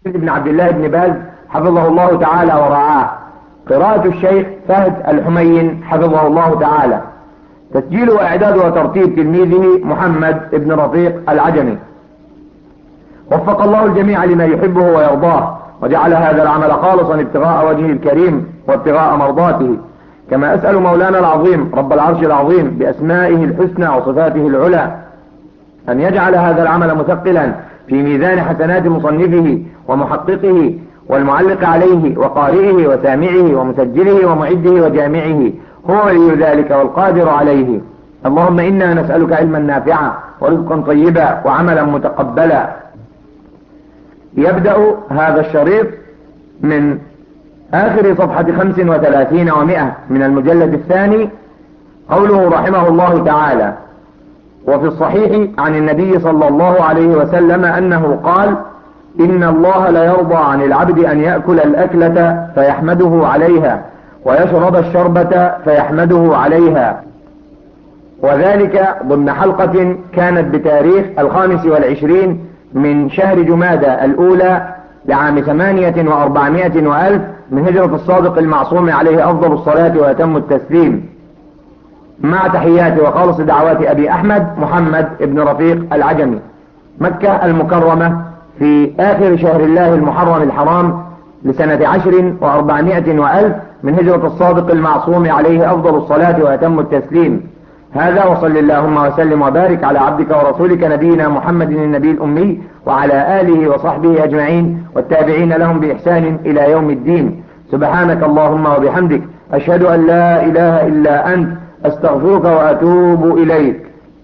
ابن عبد الله بن باز حفظه الله تعالى ورعاه، قراءة الشيخ فهد الحمين حفظه الله تعالى، تسجيل وإعداد وترتيب تلميذه محمد بن رفيق العجمي. وفق الله الجميع لما يحبه ويرضاه، وجعل هذا العمل خالصا ابتغاء وجهه الكريم وابتغاء مرضاته. كما أسأل مولانا العظيم رب العرش العظيم بأسمائه الحسنى وصفاته العلى أن يجعل هذا العمل مثقلا في ميزان حسنات مصنفه ومحققه والمعلق عليه وقارئه وسامعه ومسجله ومعده وجامعه، هو ولي ذلك والقادر عليه. اللهم إنا نسألك علما نافعا ورزقا طيبا وعملا متقبلا. يبدأ هذا الشريط من آخر صفحة 35 و100 من المجلد الثاني، قوله رحمه الله تعالى: وفي الصحيح عن النبي صلى الله عليه وسلم أنه قال: إن الله لا يرضى عن العبد أن يأكل الأكلة فيحمده عليها ويشرب الشربة فيحمده عليها، وذلك ضمن حلقة كانت بتاريخ 25 من شهر جمادى الأولى لعام 4800 وألف من هجرة الصادق المعصوم عليه أفضل الصلاة وأتم التسليم، مع تحيات وخالص دعوات أبي أحمد محمد بن رفيق العجمي، مكة المكرمة، في آخر شهر الله المحرم الحرام لسنة 400 وألف من هجرة الصادق المعصوم عليه أفضل الصلاة وأتم التسليم. هذا، وصل اللهم وسلم وبارك على عبدك ورسولك نبينا محمد النبي الأمي وعلى آله وصحبه أجمعين والتابعين لهم بإحسان إلى يوم الدين. سبحانك اللهم وبحمدك، أشهد أن لا إله إلا أنت، أستغفرك وأتوب إليك.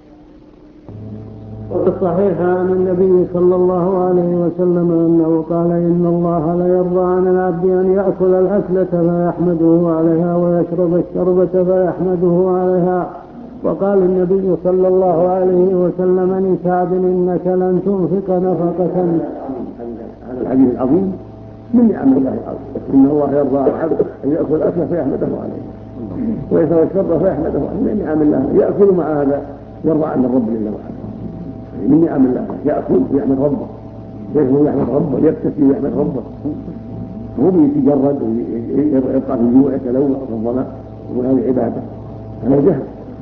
وفي الصحيح عن النبي صلى الله عليه وسلم أنه قال: إن الله لا يرضى عن العبد أن يأكل الأكلة فيحمده عليها ويشرب الشربة فيحمده عليها. وقال النبي صلى الله عليه وسلم لسعد: إنك لن تنفق نفقة. هذا الحديث العظيم من نعم الله العظيم. إن الله يرضى عن العبد أن يأكل الأكلة فيحمده عليه ويشرب الشربة فيحمده عليه، من نعم الله. يأكل مع هذا يرضى عن الرب جل وعلا، من نعم الله. يأكل ويحمد ربه، يشرب ويحمد ربه، يبتسم ويحمد ربه، هو يتجرد ويبقى في الجوع يتلوث في الظلام، وهذه عبادة. هذا جهل.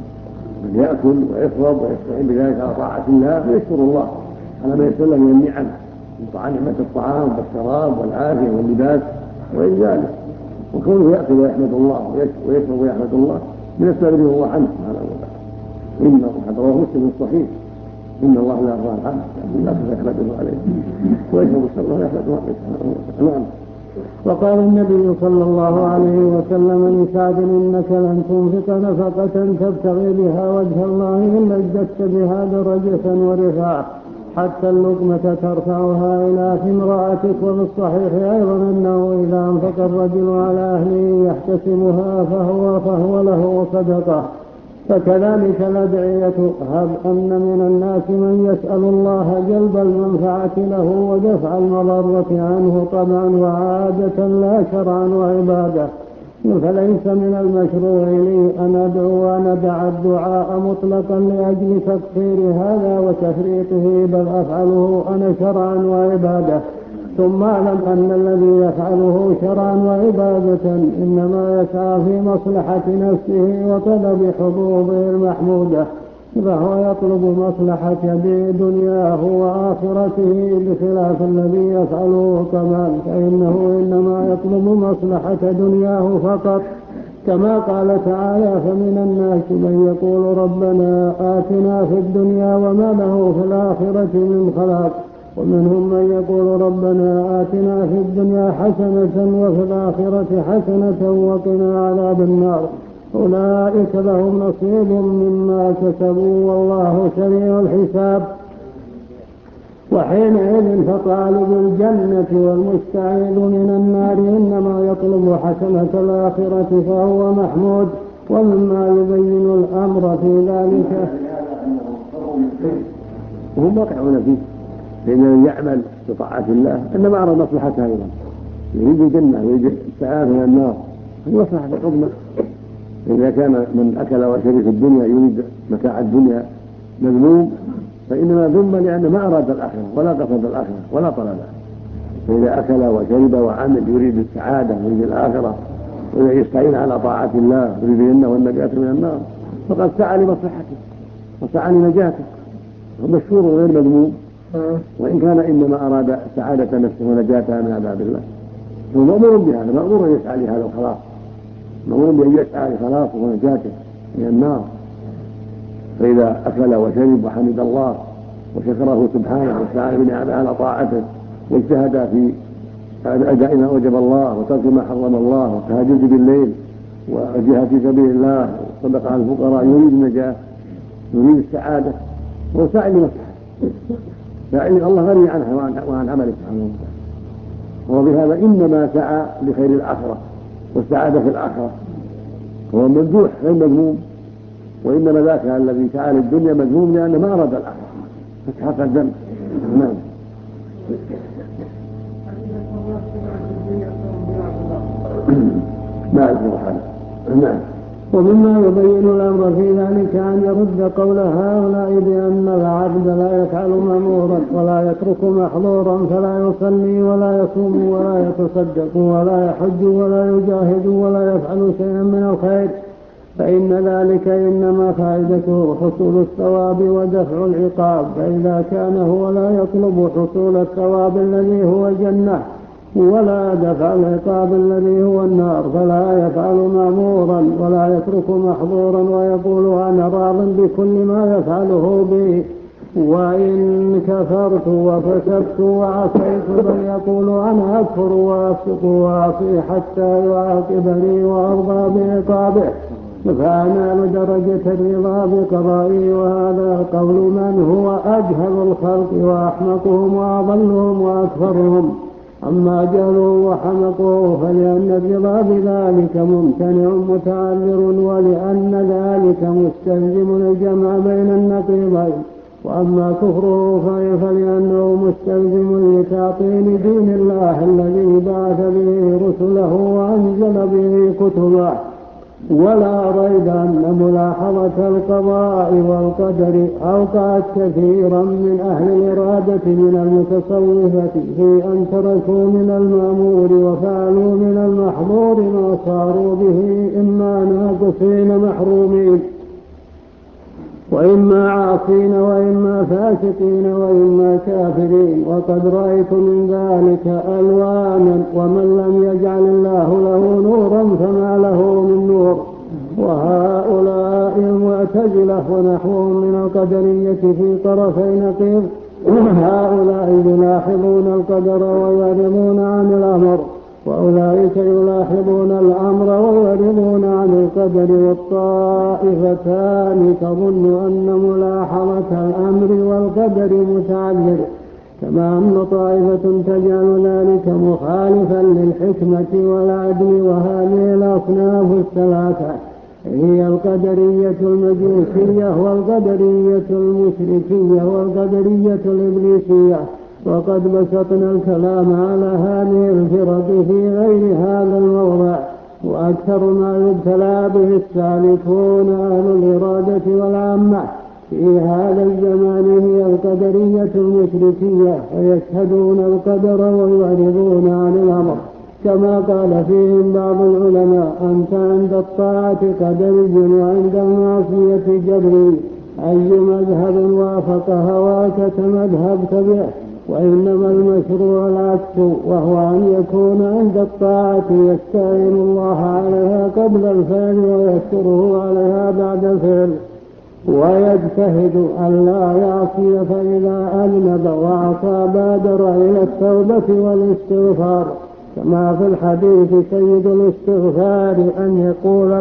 من يأكل ويشرب ويستعين بذلك على طاعة الله ويشكر الله على ما يسر له من النعم، من نعمة الطعام والشراب والعافية واللباس وغير ذلك. وكونه يأكل ويحمد الله ويشرب ويحمد الله من السبب الله عنه سبحانه وتعالى. إن رواه مسلم الصحيح: إن الله لا يرضى عن العبد أن يأكل فيحمده عليه ويشرب الشرب ويحمده عليه سبحانه وتعالى. وقال النبي صلى الله عليه وسلم لسعد: إنك لن تنفق نفقة تبتغي بها وجه الله إلا ازددت بها درجة ورفعة، حتى اللقمة ترفعها إلى في امرأتك. وفي الصحيح أيضا أنه إذا أنفق الرجل على أهله يحتسبها فهو له صدقة. فكذلك الأدعية. هب أن من الناس من يسأل الله جلب المنفعة له ودفع المضرة عنه طبعا وعادة لا شرعا وعبادة، فليس من المشروع لي أن أدعو وندع الدعاء مطلقا لأجل تقصير هذا وتفريطه، بل أفعله أنا شرعا وعبادة. ثم أعلم أن الذي يفعله شرعا وعبادة إنما يسعى في مصلحة نفسه وطلب حظوظه المحمودة، فهو يطلب مصلحة دنياه وآخرته، بخلاف الذي يفعله طبعا فإنه إنما يطلب مصلحة دنياه فقط، كما قال تعالى: فمن الناس من يقول ربنا آتنا في الدنيا وما له في الآخرة من خلاق، ومنهم من يقول ربنا آتنا في الدنيا حسنة وفي الآخرة حسنة وقنا عذاب النار. أولئك لهم نصيب مما كسبوا والله سريع الحساب. وحينئذ فطالب الجنة والمستعيذ من النار إنما يطلب حسنة الآخرة فهو محمود. ومما يبين الأمر في ذلك وهم واقعون فيه، فإن من يعمل بطاعة الله إنما أرى مصلحته أيضا، يريد الجنة ويريد السعادة من النار، هذه مصلحة العظمى. إذا كان من أكل وشرب في الدنيا يريد متاع الدنيا مذموم، فإنما ذم لأنه ما أراد الآخرة ولا قصد الآخرة ولا طلبها، فإذا أكل وشرب وعمل يريد السعادة ويريد الآخرة ويستعين على طاعة الله يريد الجنة والنجاة من النار فقد سعى لمصلحته وسعى لنجاته مشهور غير مذموم، وإن كان إنما أراد سعادة نفسه ونجاتها من عذاب الله هو مأمور بهذا، مأمور أن يسعى لهذا الخلاص، مأمور بأن يسعى لخلاصه ونجاته من النار. فإذا أكل وشرب وحمد الله وشكره سبحانه وسعى بنعمه على طاعته واجتهد في أداء ما وجب الله وترك ما حرم الله والتهجد بالليل والجهاد في سبيل الله والصدقة على الفقراء يريد النجاة يريد السعادة هو سعي لمصلحته، يعني الله غني عنها وعن عمله سبحانه وتعالى، وهو بهذا إنما سعى لخير الآخرة والسعادة في الآخرة، هو ممدوح غير مذموم، وإنما ذاك الذي سعى للدنيا مذموم لأنه ما أراد الآخرة فتحقق الذنب. نعم. ما أذكر هذا. نعم. ومما يبين الأمر في ذلك أن يرد قول هؤلاء بأن العبد لا يفعل مأمورا ولا يترك محظورا، فلا يصلي ولا يصوم ولا يتصدق ولا يحج ولا يجاهد ولا يفعل شيئا من الخير، فإن ذلك إنما فائدته حصول الثواب ودفع العقاب، فإذا كان هو لا يطلب حصول الثواب الذي هو الجنة ولا دفع العقاب الذي هو النار فلا يفعل مأمورا ولا يترك محظورا ويقول أنا راض بكل ما يفعله بي، وإن كفرت وفسقت وعصيت بل يقول أنا أكفر وأفسق وأعصي حتى يعاقبني وأرضى بعقابه فأنال درجة الرضا بقضائه. وهذا قول من هو أجهل الخلق وأحمقهم وأضلهم وأكفرهم. أما جهله وحمقه فلأن الرضا بذلك ممتنع متعذر، ولأن ذلك مستلزم الجمع بين النقيضين. وأما كفره فلأنه مستلزم لتعطيل دين الله الذي بعث به رسله وأنزل به كتبه. ولا ريب أن ملاحظة القضاء والقدر أوقعت كثيرا من أهل الإرادة من المتصوفة في أن تركوا من المأمور وفعلوا من المحظور ما صاروا به إما ناقصين محرومين وإما عاصين وإما فاسقين وإما كافرين، وقد رأيت من ذلك ألوانا، ومن لم يجعل الله له نورا فما له من نور. وهؤلاء المعتزلة ونحوهم من القدرية في طرفي نقيض، هؤلاء يلاحظون القدر ويعرضون عن الأمر، وأولئك يلاحظون الأمر ويعرضون عن القدر. والطائفتان تظن أن ملاحظة الأمر والقدر متعذر، كما أن طائفة تجعل ذلك مخالفا للحكمة والعدل. وهذه الأصناف الثلاثة هي القدرية المجوسية والقدرية المشركية والقدرية الإبليسية. وقد بسطنا الكلام على هذه الفرق في غير هذا الموضع، وأكثر ما يبتلى به السالكون أهل الإرادة والعامة في هذا الزمان هي القدرية المشركية، ويشهدون القدر ويعرضون عن الأمر، كما قال فيهم بعض العلماء أنت عند الطاعة قدري وعند المعصية جبري، أي مذهب وافق هواك تمذهبت به. وإنما المشروع العكس، وهو أن يكون عند الطاعة يستعين الله عليها قبل الفعل ويشكره عليها بعد الفعل، ويجتهد أن لا يعصي، فإذا أذنب وعصى بادر إلى التوبة والاستغفار، كما في الحديث سيد الاستغفار أن يقول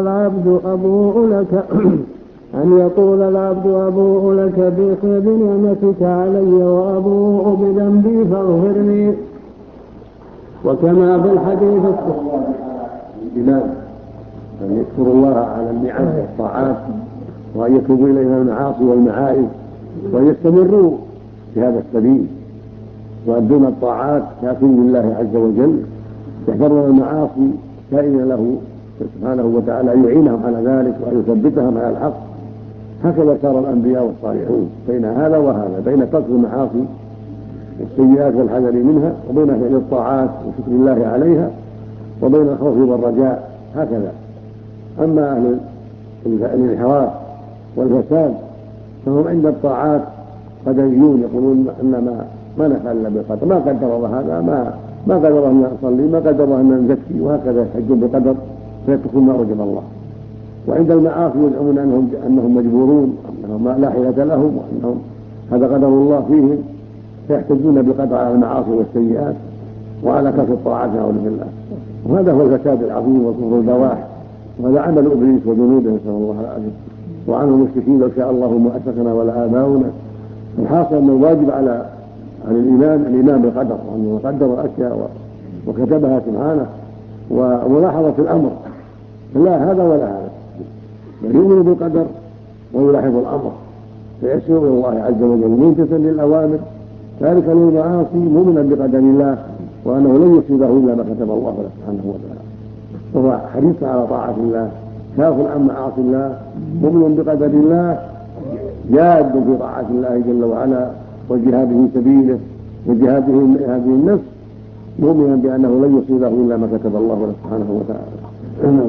العبد أبوء لك بنعمتك علي وأبوء بذنبي فاغفرني. وكما في الحديث الإمام أن يشكر الله على النعم والطاعات، وأن يتوبوا إليها المعاصي والمعائب، وأن يستمروا في هذا السبيل، وأدون الطاعات شاكرين لله عز وجل، يحذرون المعاصي سائلين له سبحانه وتعالى أن يعينهم على ذلك وأن يثبتهم على الحق. هكذا كان الأنبياء والصالحون بين هذا وهذا، بين ترك المعاصي والسيئات والحذر منها، وبين فعل الطاعات وشكر الله عليها، وبين الخوف والرجاء، هكذا. أما أهل الانحراف والفساد فهم عند الطاعات قدريون، يقولون أن ما نفعل إلا بالقدر، ما قدر الله هذا، ما قدر أن نصلي، ما قدر أن نزكي، وهكذا يحجون بالقدر فيتركون ما أوجب الله. وعند المعاصي يزعمون أنهم مجبورون، أنهم لا حيلة لهم، وأنهم هذا قدر الله فيهم، فيحتجون بالقدر على المعاصي والسيئات وعلى كسر الطاعات نعوذ بالله. وهذا هو الفساد العظيم والكفر البواح، وهذا عمل إبليس وجنوده نسأل الله العافية. وعنه المشركين لو شاء الله ما أشركنا ولا آباؤنا. الحاصل أن الواجب على الإيمان بالقدر، وأنه قدر الأشياء وكتبها سبحانه، وملاحظة الأمر، لا هذا ولا هذا، بل يؤمن بالقدر ويلاحظ الأمر فيسير إلى الله عز وجل ممتثلا للأوامر، ذلك للمعاصي مؤمنا بقدر الله وأنه لن يصيبه إلا ما كتب الله له سبحانه وتعالى، وهو حريص على طاعة الله، شاف عن معاصي الله، مؤمن بقدر الله، جاد في طاعة الله جل وعلا والجهاد في سبيله وجهاده هذه النفس، مؤمنا بأنه لن يصيبه إلا ما كتب الله له سبحانه وتعالى.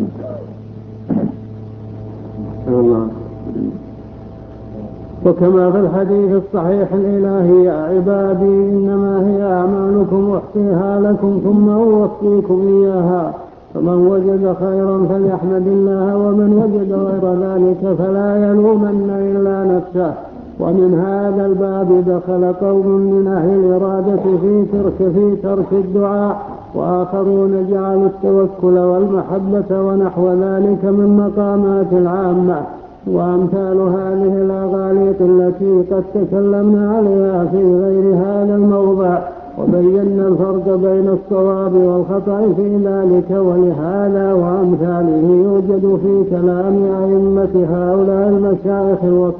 وكما في الحديث الصحيح الإلهي: يا عبادي إنما هي أعمالكم أحصيها لكم ثم أوفيكم إياها، فمن وجد خيرا فليحمد الله، ومن وجد غير ذلك فلا يلومن إلا نفسه. ومن هذا الباب دخل قوم من أهل الإرادة في ترك الدعاء، وآخرون جعلوا التوكل والمحبة ونحو ذلك من مقامات العامة، وأمثال هذه الأغاليق التي قد تكلمنا عليها في غير هذا الموضع، وبينا الفرق بين الصواب والخطأ في ذلك. ولهذا وأمثاله يوجد في كلام أئمة هؤلاء المشايخ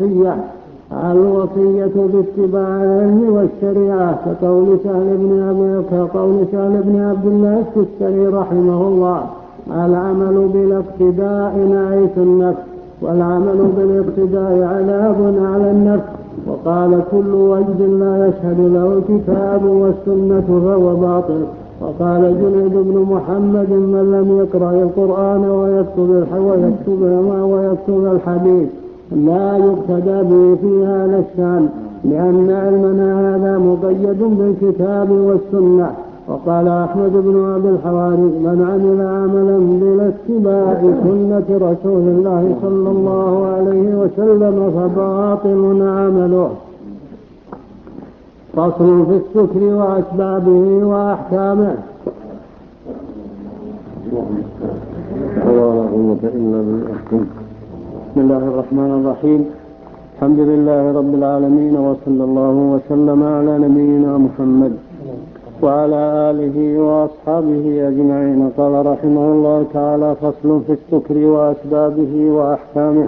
الوصية باتباع العلم والشريعة، كقول سهل بن عبد الله السكري رحمه الله: العمل بالاقتداء نعيش النفس، والعمل بالاقتداء عذاب على النفس. وقال: كل وجد لا يشهد له الكتاب والسنة فهو باطل. وقال جنيد بن محمد: من لم يقرأ القرآن ويكتب الحديث لا يقتدى به في هذا الشأن، لأن علمنا هذا مقيد بالكتاب والسنة. وقال أحمد بن أبي الحواري: من عمل عملا بلا اتباع سنة رسول الله صلى الله عليه وسلم فباطل عمله. فصل في السكر وأسبابه وأحكامه. بسم الله الرحمن الرحيم. الحمد لله رب العالمين، وصلى الله وسلم على نبينا محمد وعلى آله وأصحابه أجمعين. قال رحمه الله تعالى: فصل في السكر وأسبابه وأحكامه.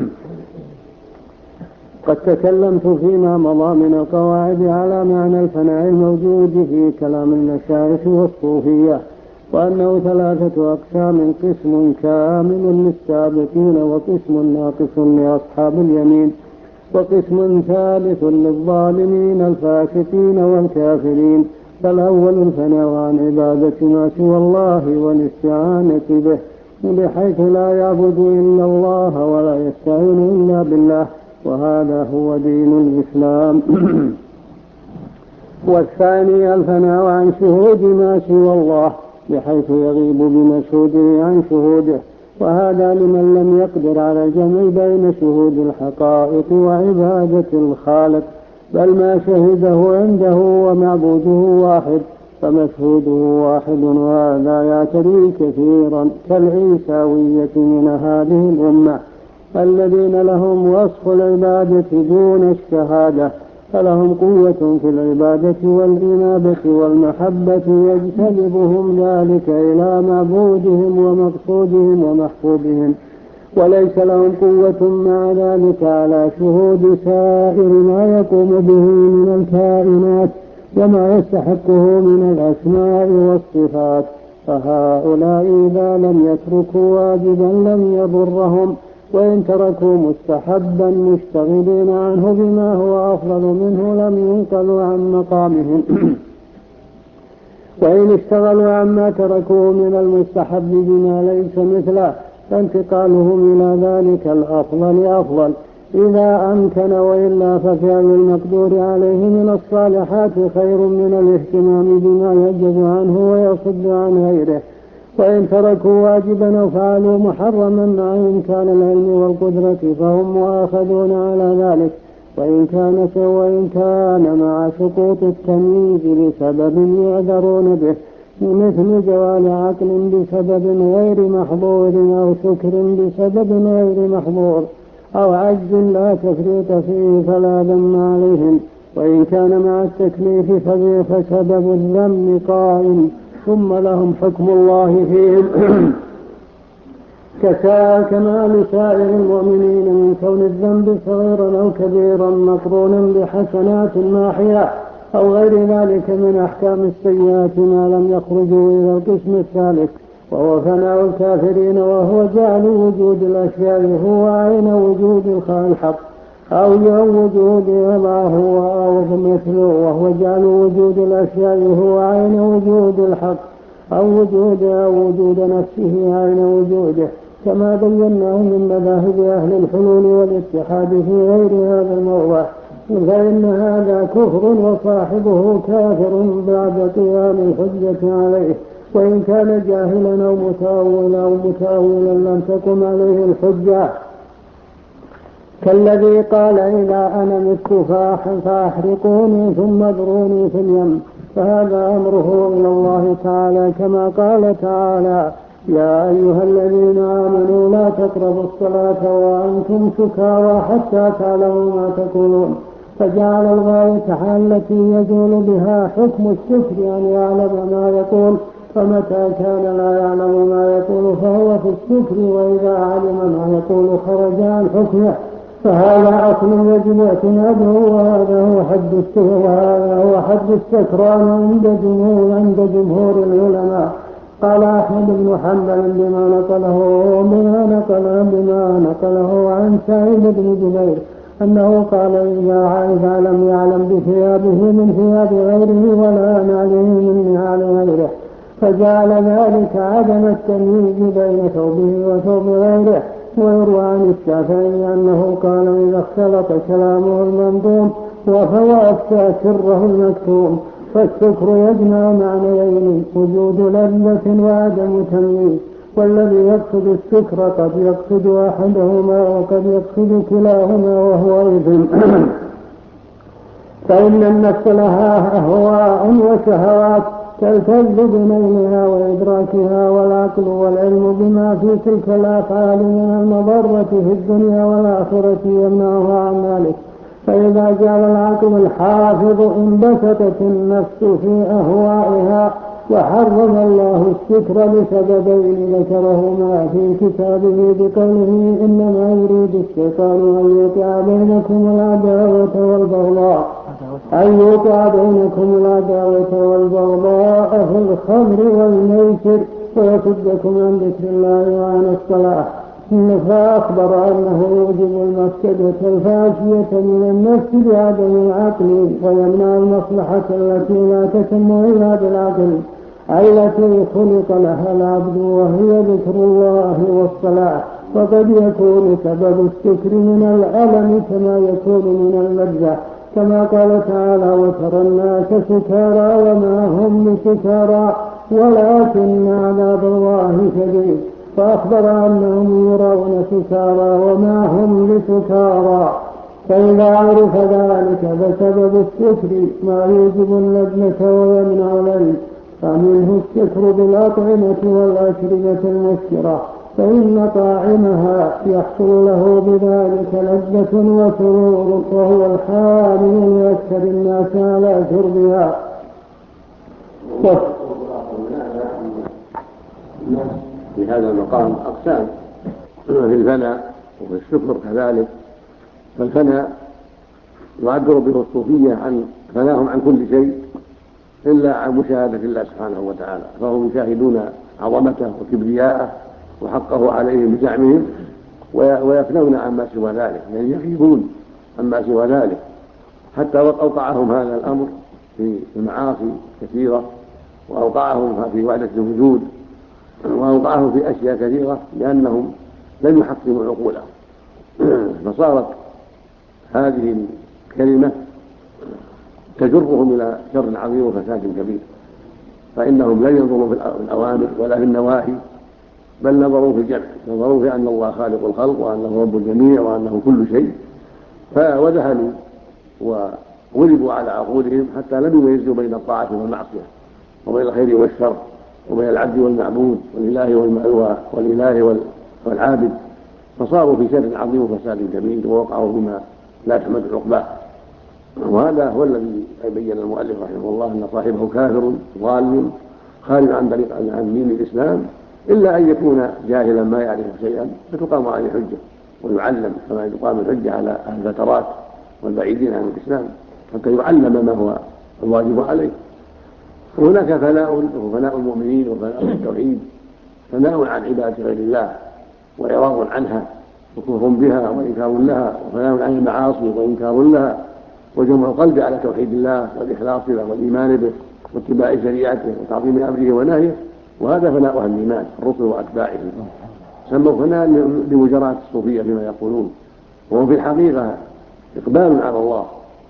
قد تكلمت فيما مضى من القواعد على معنى الفناء الموجود في كلام المشايخ والصوفية، وأنه 3 أقسام: قسم كامل للسابقين، وقسم ناقص لأصحاب اليمين، وقسم ثالث للظالمين الفاسقين والكافرين. فالأول الفناء عن عبادة ما سوى الله والاستعانة به، بحيث لا يعبد إلا الله ولا يستعين إلا بالله، وهذا هو دين الإسلام. والثاني الفناء عن شهود ما سوى الله، بحيث يغيب بمشهوده عن شهوده، وهذا لمن لم يقدر على الجمع بين شهود الحقائق وعبادة الخالق، بل ما شهده عنده ومعبوده واحد فمشهوده واحد. وهذا يعتري كثيرا كالعيساوية من هذه الأمة الذين لهم وصف العبادة دون الشهادة، فلهم قوة في العبادة والإنابة والمحبة، يجتذبهم ذلك إلى معبودهم ومقصودهم ومحبوبهم، وليس لهم قوة مع ذلك على شهود سائر ما يقوم به من الكائنات وما يستحقه من الأسماء والصفات. فهؤلاء إذا لم يتركوا واجبا لم يضرهم، وإن تركوا مستحبا مشتغلين عنه بما هو أفضل منه لم ينقلوا عن مقامهم. وإن اشتغلوا عما تركوه من المستحب بما ليس مثله فانتقالهم إلى ذلك الأفضل أفضل إذا أمكن، وإلا ففعل المقدور عليه من الصالحات خير من الاهتمام بما يعجز عنه ويصد عن غيره. وإن تركوا واجبا أو فعلوا محرما مع إمكان العلم والقدرة فهم مؤاخذون على ذلك، وإن كان مع سقوط التمييز لسبب يعذرون به، مثل زوال عقل بسبب غير محظور أو سكر بسبب غير محظور أو عجز لا تفريط فيه فلا ذم عليهم. وإن كان مع التكليف فسبب الذم قائم ثم لهم حكم الله فيهم كما لسائر المؤمنين من كون الذنب صغيرا أو كبيرا مقرونا بحسنات ماحية أو غير ذلك من أحكام السيئات ما لم يخرجوا إلى القسم الثالث، وهو فناء الكافرين، وهو جعل وجود الأشياء هو عين وجود الحق أو وجود ما هو مثله، وهو جعل وجود الأشياء هو عين وجود الحق أو وجود نفسه عين وجوده، كما بيناه من مذاهب أهل الحلول والاتحاد في غير هذا الموضع. فإن هذا كفر وصاحبه كافر بعد قيام الحجة عليه، وإن كان جاهلا أو متأولا لم تقم عليه الحجة، كالذي قال إذا أنا مت فأحرقوني ثم اذروني في اليم، فهذا أمره إلى الله تعالى، كما قال تعالى يا أيها الذين آمنوا لا تقربوا الصلاة وأنتم سكارى حتى تعلموا ما تقولون، فجعل الغاية التي يزول بها حكم السكر أن يعلم ما يقول، فمتى كان لا يعلم ما يقول فهو في السكر، وإذا علم ما يقول خرج عن حكمه، فهذا أصل يجب اعتماده، وهذا هو حد السكران عند جمهور العلماء. قال أحمد بن حنبل بما نقله عن سعيد بن جبير أنه قال إذا لم يعلم بثيابه من ثياب غيره ولا نعله من نعال غيره، فجعل ذلك عدم التمييز بين ثوبه وثوب غيره. ويروى عن الشافعي أنه قال إذا اختلط كلامه المنظوم وأفتى سره المكتوم، فالسكر يجمع معنيين وجود لذة وعدم تمييز، والذي يقصد السكر قد يقصد أحدهما وقد يقصد كلاهما وهو إثم. فإن النفس لها أهواء وشهوات تلتذ بنيلها وإدراكها، والعقل والعلم بما في تلك الأفعال من المضرة في الدنيا والآخرة يمنعها عن ذلك. فإذا جعل العقل الحافظ انبسطت النفس في أهوائها، وحرم الله السكر لسببين ذكرهما في كتابه بقوله إنما يريد الشيطان أن يوقع بينكم العداوة والبغضاء في الخمر والميسر ويصدكم عن ذكر الله وعن الصلاة، فأخبر أنه يوجب المفسدة الفاشية من النفس بعدم العقل، ويمنع المصلحة التي لا تتم إلا بالعقل التي خلق لها العبد، وهي ذكر الله والصلاة. وقد يكون سبب السكر من الألم كما يكون من اللذة، كما قال تعالى وترى الناس سكارى وما هم بسكارى ولكن عذاب الله شديد، فأخبر أنهم يرون سكارى وما هم بسكارى. فإذا عرف ذلك فسبب السكر ما يوجب اللذة ويمنع العلم، فمنه السكر بالأطعمة والأشربة المسكرة، فإن طاعمها يحصل له بذلك لذة وسرور، وهو الحامل لأكثر الناس على شربها. في هذا المقام أقسام في الفناء وفي الشكر كذلك. فالفناء يعبر به الصوفية عن فناهم عن كل شيء إلا عن مشاهدة الله سبحانه وتعالى، فهم يشاهدون عظمته وكبرياءه وحقه عليهم بزعمهم، ويفنون عما سوى ذلك، يعني يغيبون عما سوى ذلك، حتى أوقعهم هذا الأمر في المعاصي كثيرة، وأوقعهم في وحدة الوجود، وأوقعهم في أشياء كثيرة لأنهم لم يحكموا عقولهم. فصارت هذه الكلمة تجرهم إلى شر عظيم وفساد كبير، فإنهم لم ينظروا في الأوامر ولا في النواهي، بل نظروا في الجمع، نظروا في أن الله خالق الخلق وأنه رب الجميع وأنه كل شيء، وذهلوا وغلبوا على عقولهم حتى لم يميزوا بين الطاعة والمعصية، وبين الخير والشر، وبين العبد والمعبود، والإله والعابد، فصاروا في شر عظيم وفساد كبير، ووقعوا بما لا تحمد عقباه. وهذا هو الذي بين المؤلف رحمه الله أن صاحبه كافر ضال خارج عن دين الإسلام، إلا أن يكون جاهلا ما يعرف شيئا فتقام عليه الحجة ويعلم، كما يقام الحجة على الفترات والبعيدين عن الإسلام حتى يعلم ما هو الواجب عليه. وهناك فناء المؤمنين وفناء التوحيد، فناء عن عبادة غير الله وإعراض عنها وكفر بها وإنكار لها، وفناء عن المعاصي وإنكار لها، وجمع القلب على توحيد الله والإخلاص له والإيمان به واتباع شريعته وتعظيم أمره ونهيه، وهذا فناء أهل الإيمان الرسل وأتباعهم. سموا فناء لمجرات الصوفية فيما يقولون، وهو في الحقيقة إقبال على الله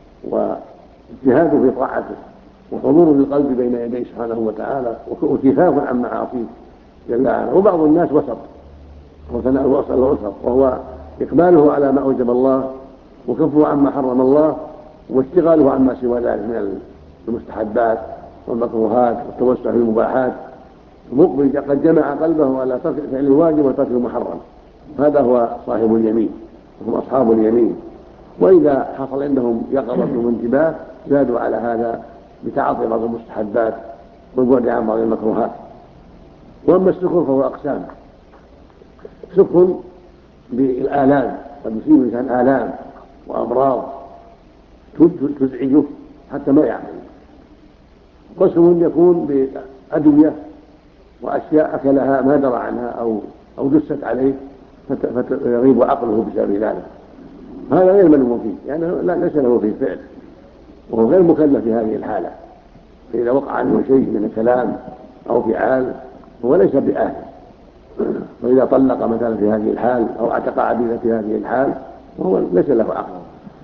واجتهاد في طاعته وحضور القلب بين يديه سبحانه وتعالى وكفاف عن معاصيه جل وعلا. وبعض الناس وسط، وثناء الوسط وهو إقباله على ما أوجب الله وكفه عما حرم الله واشتغاله عما سوى ذلك من المستحبات والمكروهات والتوسع في المباحات، مقبل قد جمع قلبه على ترك فعل الواجب وترك المحرم. هذا هو صاحب اليمين وهم أصحاب اليمين. وإذا حصل عندهم يقظة وانتباه زادوا على هذا بتعاطي بعض المستحبات والبعد عن بعض المكروهات. وأما السكر فهو أقسام: سكر بالآلام، قد يصيب الإنسان آلام وأمراض تزعجه حتى ما يعمل. قسم يكون بأدوية وأشياء أكلها ما درى عنها أو دست عليه فيغيب عقله بسبب ذلك، هذا غير ملوم فيه، يعني ليس له فيه فعل وهو غير مكلف في هذه الحالة. فإذا وقع عنه شيء من الكلام أو فعال هو ليس بأهل. وإذا طلق مثلا في هذه الحال أو اعتق عبيدا في هذه الحال وهو ليس له عقل.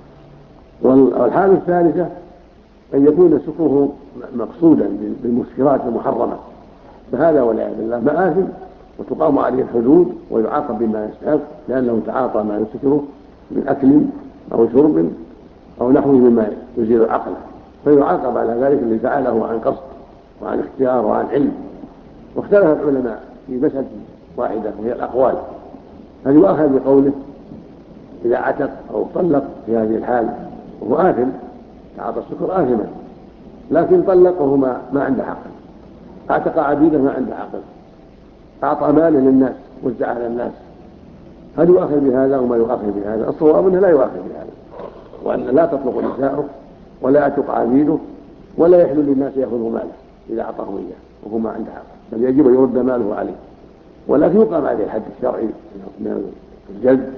والحالة الثالثة أن يكون سكره مقصودا بالمسكرات المحرمة، فهذا والعياذ بالله مآثم وتقام عليه الحدود ويعاقب بما يستحق لأنه تعاطى ما يسكره من أكل أو شرب أو نحوه مما يزيل العقل، فيعاقب على ذلك اللي فعله عن قصد وعن اختيار وعن علم. واختلف العلماء في مسألة واحدة وهي الأقوال: هل يؤخذ بقوله إذا عتق أو طلق في هذه الحال وهو آثم، تعاطى السكر آثما، لكن طلق وهو ما عنده عقل، اعتق عبيده ما عنده عقل، أعطى ماله للناس وزع على الناس، هل يؤخذ بهذا وما يؤخذ بهذا؟ الصواب أنه لا يؤخذ بهذا، وأن لا تطلق نساؤه ولا يعتق عبيده ولا يحل للناس يأخذوا ماله إذا أعطاهم إياه وهو ما عنده عقل، بل يجب أن يرد ماله عليه، ولكن يقام عليه الحد الشرعي من الجلد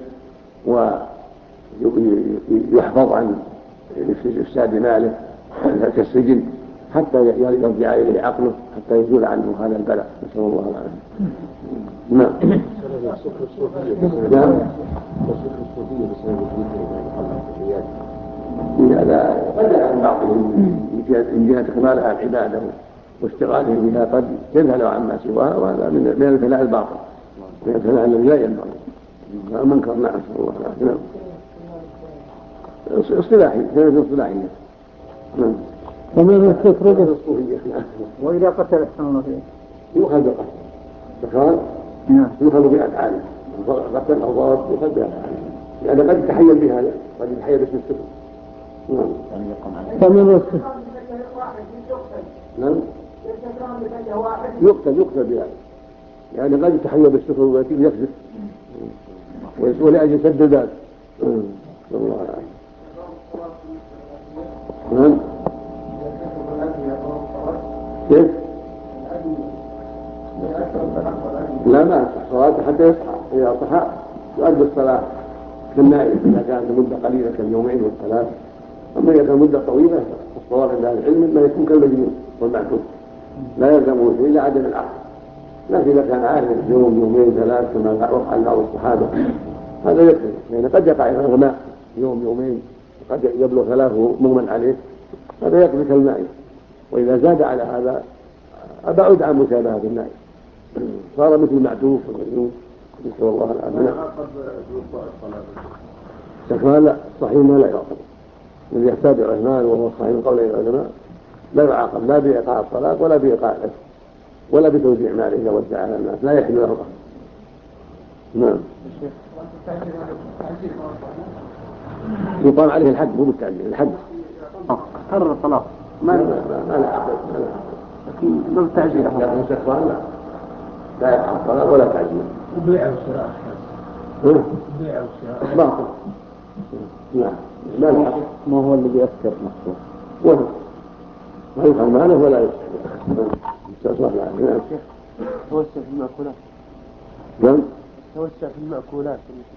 ويحفظ عن إفساد ماله كالسجن حتى يرجع إليه عقله حتى يزول عنه هذا البلاء، نسأل الله العافية. نعم. نعم. هذا قد عن بعضهم من جهة إقبالها على العبادة واشتغاله بها قد يذهل عما سواها، وهذا من الفناء الباطل، من الفناء الذي لا ينبغي، المنكر. نعم، نسأل الله العافية. نعم. اصطلاحية. نعم. ومن السكر وإذا قتل أحسن الله فيه يؤخذ بقتل سكران، يؤخذ بأفعاله، قتل أو ضرب يؤخذ بأفعاله، لأن قد يتحيل بهذا قد يتحيل باسم السكر. نعم. ومن السكر نعم. يقتل بهذا، يعني قد يتحيل بالسكر ويكذب ولأجل سد ذلك. الله أعلم. نعم. كيف؟ لا ما صلاته حتى يصحى، إذا صحى يؤدي الصلاة كالنائم إذا كانت المدة قليلة كاليومين والثلاث. أما إذا كانت المدة طويلة الصواب عند أهل العلم أنه يكون كالمجنون والمعتوه لا يلزمه شيء إلا عدم العقل. لكن إذا كان عارف يوم يومين ثلاث كما وقع بعض الصحابة هذا يكفي، يعني قد يقع الغماء يوم يومين قد يبلغ ثلاثه مغمى عليه، هذا يكفي كالنائم. وإذا زاد على هذا أبعد عن مشابهة النائم، صار مثل المعتوه والمجنون. نسأل الله العافية. سكران لا، صحيح ما لا يعاقب. الذي يحتاج الرحمن وهو صحيح قول العلماء لا يعاقب لا بإيقاع الصلاة ولا بإيقاع الأجر ولا بتوزيع ماله إذا وزع على الناس، لا يحل له. نعم. يقام عليه الحد مو بالتعجيل، الحد قرر الطلاق ما لا عقد لكن بالتعجيل لكن سكران لا يقع الطلاق ولا تعجيل. بيع وشراء بيع وشراء باطل. نعم ما هو الذي يذكر نفسه وهو ما يفعل ماله ولا يستأصل عنه. توسع في المأكولات. نعم توسع في المأكولات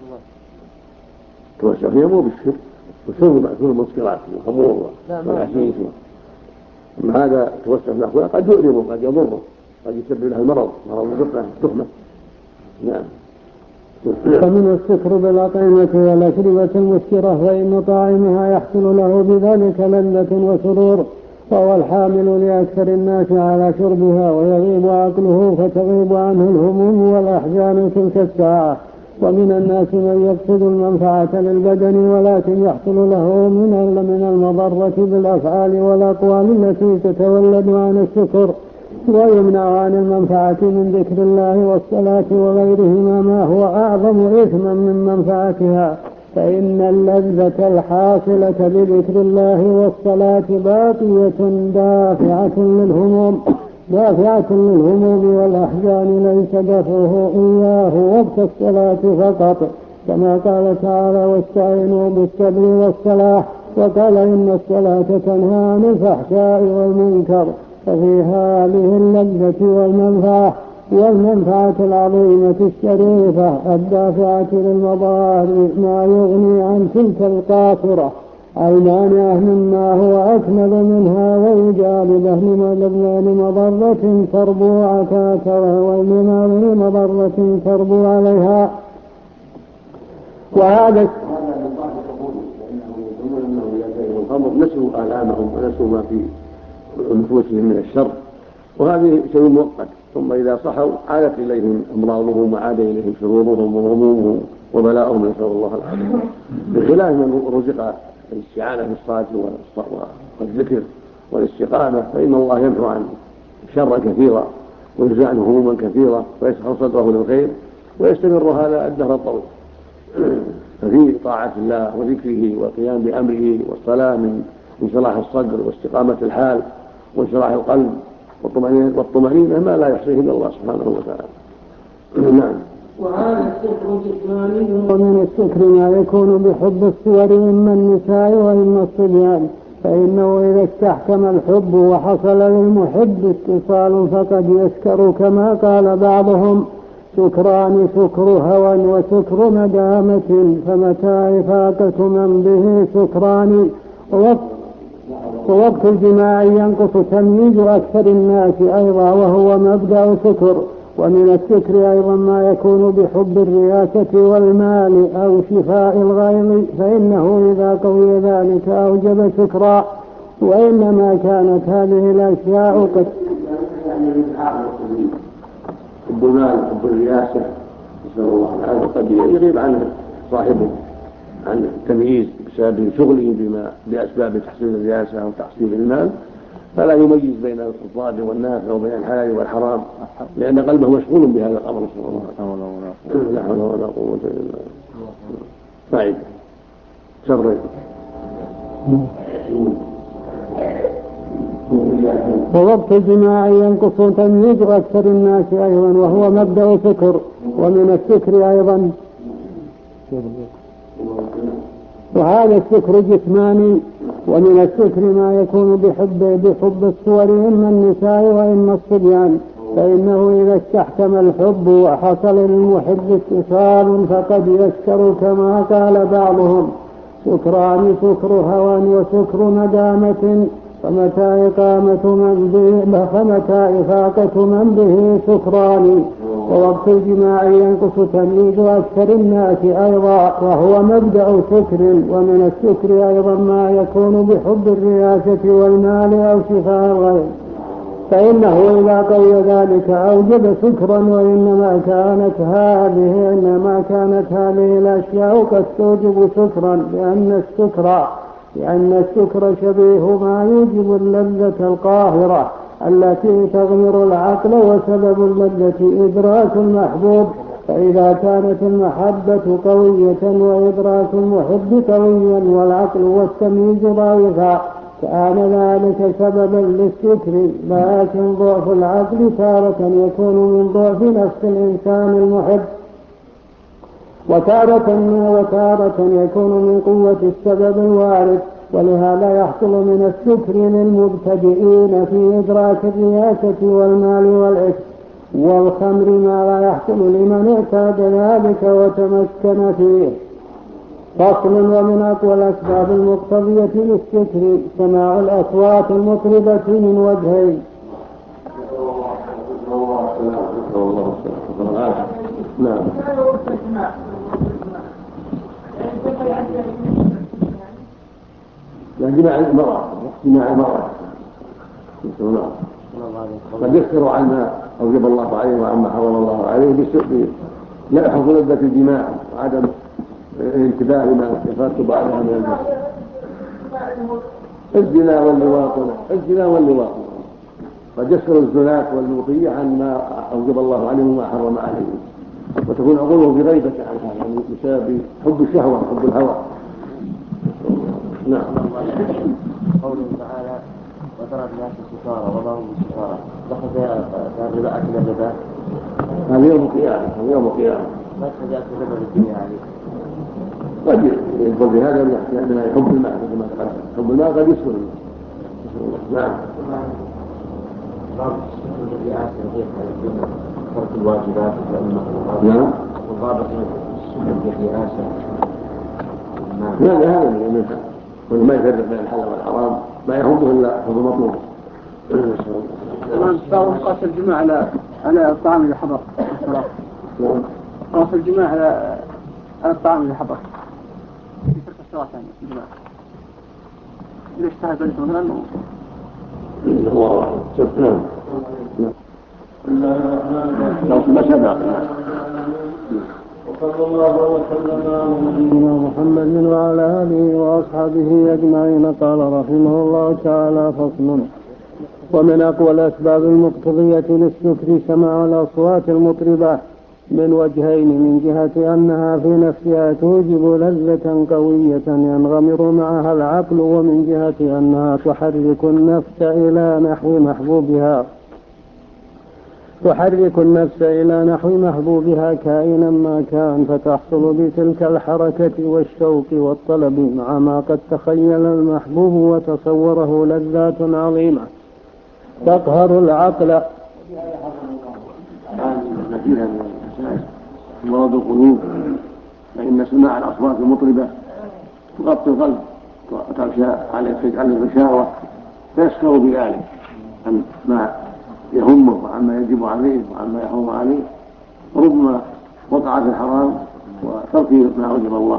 توسع فيها مو بالشرب، والشرب مأكول المسكرات الخمور والعسيس. أما هذا توسع في المأكولات قد يؤلمه قد يضره قد يسبب له مرض الزفرة التخمة. نعم. فمن السكر بالأطعمة والأشربة المسكرة وإن طاعمها يحصل له بذلك لذة وسرور، فهو الحامل لأكثر الناس على شربها ويغيب عقله فتغيب عنه الهموم والأحزان تلك الساعة. ومن الناس من يقصد المنفعة للبدن ولكن يحصل له من المضرة بالأفعال والأقوال التي تتولد عن السكر، ويمنع عن المنفعة من ذكر الله والصلاة وغيرهما ما هو أعظم إثما من منفعتها. فإن اللذة الحاصلة بذكر الله والصلاة باقية دافعة للهموم والأحزان ليس دفعه إياه وقت الصلاة فقط، كما قال تعالى واستعينوا بالصبر والصلاة، وقال إن الصلاة تنهى عن الفحشاء والمنكر. ففي هذه اللذة والمنفعة العظيمة الشريفة الدافعة للمضار ما يغني عن تلك القاصرة المانعة مما هو أكمل منها ويجالبه لمضرة تربو عكاكرة ولمضرة تربو عليها. وهذا نسوا آلامهم ونسوا ما في نفوسهم من الشر، وهذه شيء مؤقت، ثم إذا صحوا عادت إليهم أمراضهم وعاد إليهم شرورهم وهمومهم وبلاؤهم، نسأل الله العافية. بخلاف من رزق الاستعانة بالصلاة والذكر والاستقامة فإن الله يمحو عنه شرا كثيرا ويجزع عنه هموما كثيرة ويسخر صدره للخير ويستمر هذا الدهر الطويل. ففي طاعة الله وذكره والقيام بأمره والصلاة من صلاح الصدر واستقامة الحال وانشراح القلب والطمأنينة ما لا يحصيه إلا الله سبحانه وتعالى. نعم. وهذا السكر جسماني، ومن السكر ما يكون بحب الصور إما النساء وإما الصبيان، فإنه إذا استحكم الحب وحصل للمحب اتصال فقد يسكر، كما قال بعضهم سكران سكر هوى وسكر ندامة، فمتى إفاقة من به سكران. ووقت الجماع ينقص تمييز أكثر الناس أيضا وهو مبدأ سكر. ومن السكر أيضا ما يكون بحب الرياسة والمال أو شفاء الغيظ، فإنه إذا قوي ذلك أوجب سكرا. وإنما كانت هذه الأشياء قد حب المال حب الرياسة نسأل الله العافية قد يغيب عنه صاحبه عن التمييز بسبب شغله بأسباب تحصيل الرياسة أو تحصيل المال، فلا يميز بين الضار والنافع وبين الحلال والحرام لأن قلبه مشغول بهذا الأمر. نسأل الله لا حول ولا قوة إلا بالله. سعيد شر. ووقت الجماع ينقص تمييز أكثر الناس أيضا وهو مبدأ سكر. ومن السكر أيضا وهذا السكر جسماني. ومن السكر ما يكون بحب الصور إما النساء وإما الصبيان، فإنه إذا استحكم الحب وحصل للمحب اتصال فقد يسكر كما قال بعضهم: سكران سكر هوى وسكر ندامة، فمتى إفاقة من به سكران. ووقت الجماع ينقص تمييز أكثر الناس أيضا، وهو مبدأ سكر. ومن السكر أيضا ما يكون بحب الرياسة والمال أو شفاء الغير، فإنه إذا قوي ذلك أوجب سكرا. وإنما كانت هذه الأشياء قد توجب سكرا لأن السكر شبيه ما يوجب اللذة القاهرة التي تغمر العقل، وسبب اللذة إدراك المحبوب. فإذا كانت المحبة قوية وإدراك المحب قويا والعقل والتمييز ضعيفا كان ذلك سببا للسكر. لكن ضعف العقل تارة يكون من ضعف نفس الإنسان المحب، وتارة يكون من قوة السبب الوارد. ولهذا يحصل من السكر للمبتدئين في إدراك الرياسة والمال والإثم والخمر ما لا يحصل لمن اعتاد ذلك وتمكن فيه. فصل. ومن أقوى الأسباب المقتضية للسكر سماع الأصوات المطربة من وجهين. جماع المرأة قد يكثر عما أوجب الله عليه وعما حرم الله عليه بالسكر، لا يحصل لذة الجماع وعدم الانتباه لما يترتب عليها من الزنا واللواط. قد يسكر الزناة واللوطية عن ما أوجب الله عليه وما حرم عليه، وتكون عقوله بغيبة عن هذا بسبب حب الشهوة حب الهوى. نعم. قوله تعالى: وترى الناس سكارى وما هم بسكارى، دخل فيها الربا أكل الربا. هذا يوم القيامة ما تخرج أكل الربا بالدنيا عليه. قد يدخل بهذا من حب المال كما تقدم. حب المال قد يسكر. نعم. ترك الواجبات نعم. وضابط الرئاسة. هذا منها ما يفرق بين الحلال والحرام، ما يهمه الا حب المطلوب. قاس الجماع على الطعام اللي حضر. قاس الجماع على الطعام اللي حضر في ترك الصلاة ثانية الجماع. إذا اجتهد ذلك مثلا الله أعلم. ما سبق. وصلى الله وسلم على نبينا محمد وعلى آله وأصحابه أجمعين. قال رحمه الله تعالى: فصل. ومن أقوى الأسباب المقتضية للسكر سماع الأصوات المطربة من وجهين: من جهة أنها في نفسها توجب لذة قوية ينغمر معها العقل، ومن جهة أنها تحرك النفس إلى نحو محبوبها كائنا ما كان، فتحصل بتلك الحركة والشوق والطلب مع ما قد تخيل المحبوب وتصوره لذات عظيمة تقهر العقل. نتيجة من الأساس مرض القلوب، فإن سماع الأصوات المطربة تغطي القلب وتغشى على الغشاوة، فيسكر بذلك عن ما يهمه وعما يجب عليه وعما يحرم عليه، وربما وقع في الحرام وترك ما أوجب الله.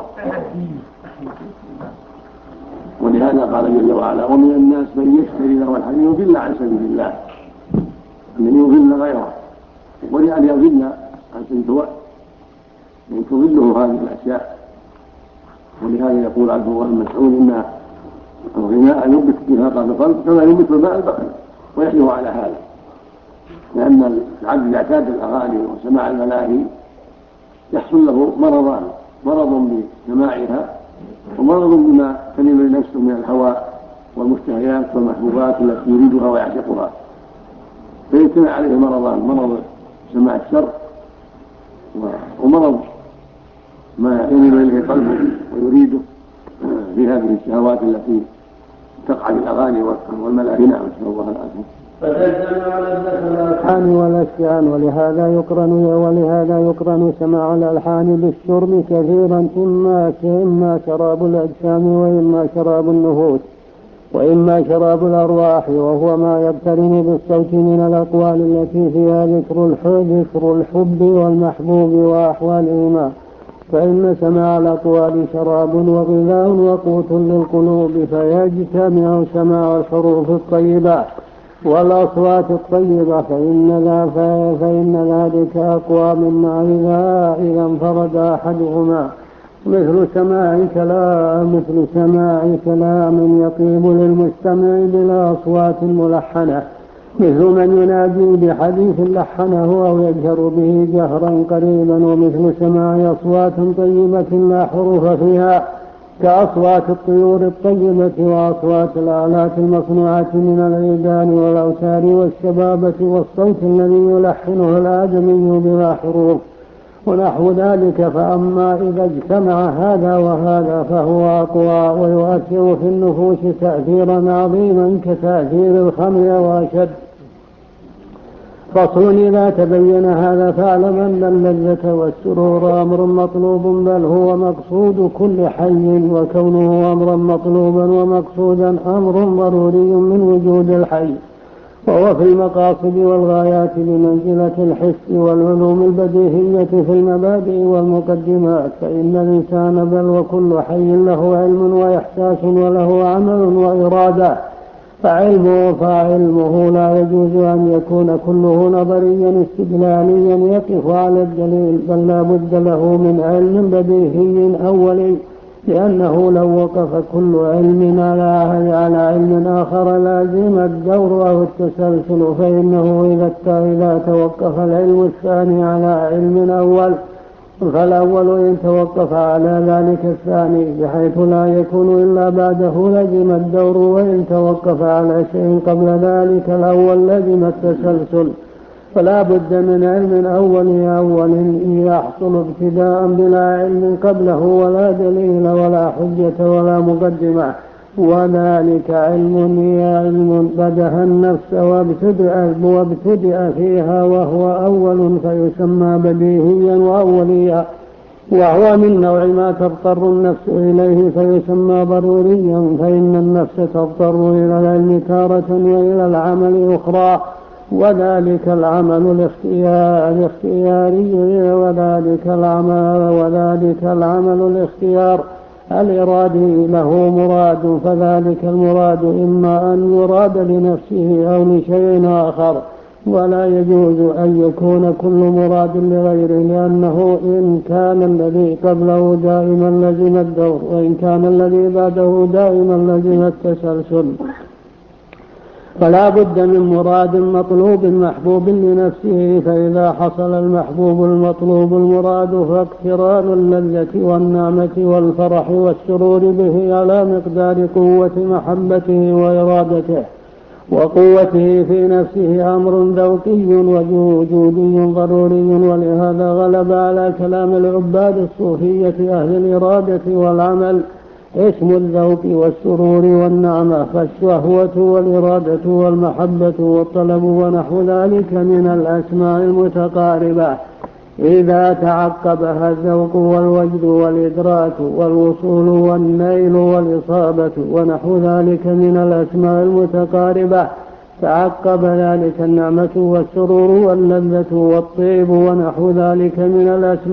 ولهذا قال جل وعلا: ومن الناس من يشتري له الحديث يضل عن سبيل الله، من يضل غيره، ولأن يضل عن سبيل من تضله هذه الأشياء. ولهذا يقول عبد الله بن مسعود: إن الغناء ينبت نفاق القلب كما ينبت الماء البحر، ويحلو على هذا، لأن العبد إذا اعتاد الأغاني وسماع الملاهي يحصل له مرض بسماعها، ومرض بما تميل لنفسه من الهوى والمشتهيات والمحبوبات التي يريدها ويعشقها، فيجتمع عليه مرضان: مرض سماع الشر، ومرض ما يميل إليه قلبه ويريده في هذه الشهوات التي تقع في الأغاني والملاهي. نسأل الله العافية. فتجتمع لذة الألحان والأشجان، ولهذا يقرن سماع الألحان بالشرب كثيرا، إما شراب الأجسام وإما شراب النفوس وإما شراب الأرواح، وهو ما يقترن بالصوت من الأقوال التي فيها ذكر الحب والمحبوب وأحوالهما، فإن سماع الأقوال شراب وغذاء وقوت للقلوب، فيجتمع سماع الحروف الطيبة والأصوات الطيبة، فإن ذلك أقوى مما إذا انفرد أحدهما، مثل سماع كلام يطيب للمستمع بلا أصوات ملحنة، مثل من ينادي بحديث لحنه أو يجهر به جهرا قريبا، ومثل سماع أصوات طيبة لا حروف فيها كأصوات الطيور الطيبة وأصوات الآلات المصنوعة من العيدان والأوتار والشبابة، والصوت الذي يلحنه الآدمي بلا حروف ونحو ذلك. فأما إذا اجتمع هذا وهذا فهو أقوى ويؤثر في النفوس تأثيرا عظيما كتأثير الخمر وأشد. فصل: إذا تبين هذا فاعلم أن اللذة والسرور أمر مطلوب، بل هو مقصود كل حي، وكونه أمرا مطلوبا ومقصودا أمر ضروري من وجود الحي، وهو في المقاصد والغايات بمنزلة الحس والعلوم البديهية في المبادئ والمقدمات، فإن الإنسان بل وكل حي له علم وإحساس وله عمل وإرادة، فعلمه لا يجوز أن يكون كله نظريا استدلاليا يقف على الدليل، بل لا بد له من علم بديهي أولي، لأنه لو وقف كل علم على علم آخر لازم الدور أو التسلسل، فإنه إذا توقف العلم الثاني على علم أول فالأول إن توقف على ذلك الثاني بحيث لا يكون إلا بعده لزم الدور، وإن توقف على شيء قبل ذلك الأول لزم التسلسل، فلا بد من علم أول يحصل ابتداء بلا علم قبله ولا دليل ولا حجة ولا مقدمة، وذلك علم بدها النفس وابتدأ فيها وهو أول فيسمى بديهيا وأوليا، وهو من نوع ما تضطر النفس إليه فيسمى ضروريا، فإن النفس تضطر إلى العلم تارة وإلى العمل أخرى، وذلك العمل الاختياري وذلك العمل الاختيار الإرادي له مراد، فذلك المراد إما أن يراد لنفسه أو لشيء آخر، ولا يجوز أن يكون كل مراد لغيره، لأنه إن كان الذي قبله دائما لزم الدور، وإن كان الذي بعده دائما لزم التسلسل، فلا بد من مراد مطلوب محبوب لنفسه، فإذا حصل المحبوب المطلوب المراد فاقتران اللذة والنعمة والفرح والسرور به على مقدار قوة محبته وإرادته وقوته في نفسه أمر ذوقي وجودي ضروري، ولهذا غلب على كلام العباد الصوفية أهل الإرادة والعمل اسم الذوق والسرور والنعمة، فالشهوة والإرادة والمحبة والطلب ونحو ذلك من الأسماء المتقاربة إذا تعقبها الذوق والوجد والإدراك والوصول والنيل والإصابة ونحو ذلك من الأسماء المتقاربة، تعقب ذلك النعمة والسرور واللذة والطيب ونحو ذلك من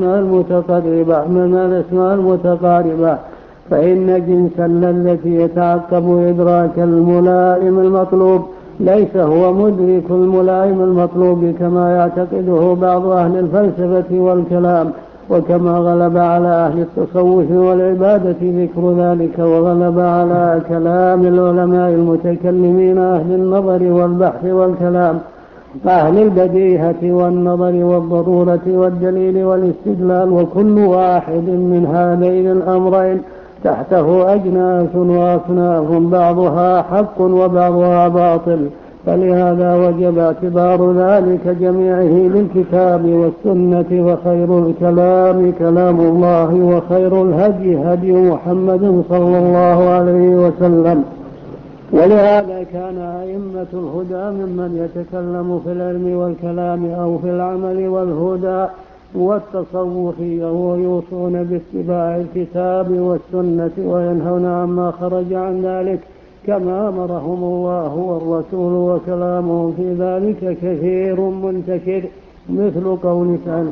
الأسماء المتقاربة، فإن جنس اللذة يتعقب إدراك الملائم المطلوب، ليس هو مدرك الملائم المطلوب كما يعتقده بعض أهل الفلسفة والكلام، وكما غلب على أهل التصوف والعبادة ذكر ذلك، وغلب على كلام العلماء المتكلمين أهل النظر والبحث والكلام، أهل البديهة والنظر والضرورة والدليل والاستدلال، وكل واحد من هذين الأمرين تحته أجناس وأصناف بعضها حق وبعضها باطل، فلهذا وجب اعتبار ذلك جميعه للكتاب والسنة، وخير الكلام كلام الله، وخير الهدي هدي محمد صلى الله عليه وسلم، ولهذا كان أئمة الهدى ممن يتكلم في العلم والكلام أو في العمل والهدى والتصوف ويوصون باتباع الكتاب والسنة وينهون عما خرج عن ذلك كما أمرهم الله والرسول، وكلامهم في ذلك كثير منتشر مثل قول تعالى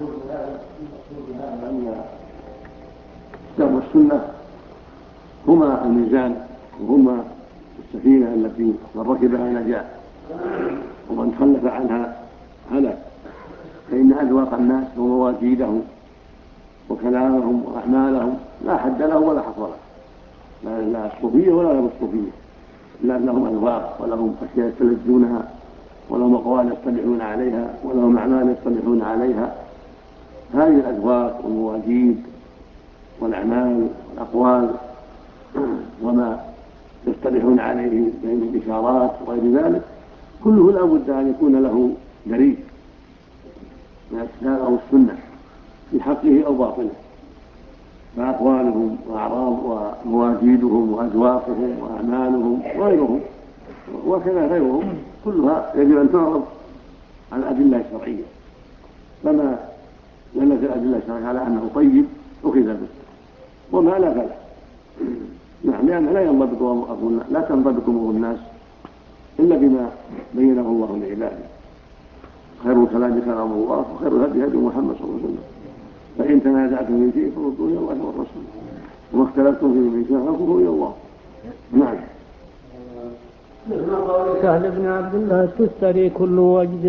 الكتاب والسنة هما الميزان وهما السفينة التي من ركبها نجا ومن خلف عنها هلك، فإن أذواق الناس ومواجيدهم وكلامهم وأعمالهم لا حد له ولا حصر له، لا الصوفية ولا غير الصوفية، إلا لهم أذواق ولهم أشياء يستلذونها ولهم أقوال يصطلحون عليها ولهم أعمال يصطلحون عليها. هذه الأذواق والمواجيد والأعمال والأقوال وما يصطلحون عليه من الإشارات وغير ذلك كله لا بد أن يكون له دليل من الكتاب أو السنة في حقه أو باطله، فأقوالهم وأعراض ومواجيدهم وأذواقهم وأعمالهم وغيرهم وكذا غيرهم كلها يجب أن تعرض على الأدلة الشرعية، فما دلت الأدلة الشرعية على أنه طيب أخذ به وما لا فلا. نعم، لأن لا تنضبط أمور الناس إلا بما بينه الله لعباده. خير الكلام كلام الله وخير الهدي هدي محمد صلى الله عليه وسلم، فإن تنازعتم في شيء فردوه إلى الله والرسول وما اختلفتم فيه من شيء فحكمه إلى الله. نعم. سهل بن عبد الله تستري كل وجد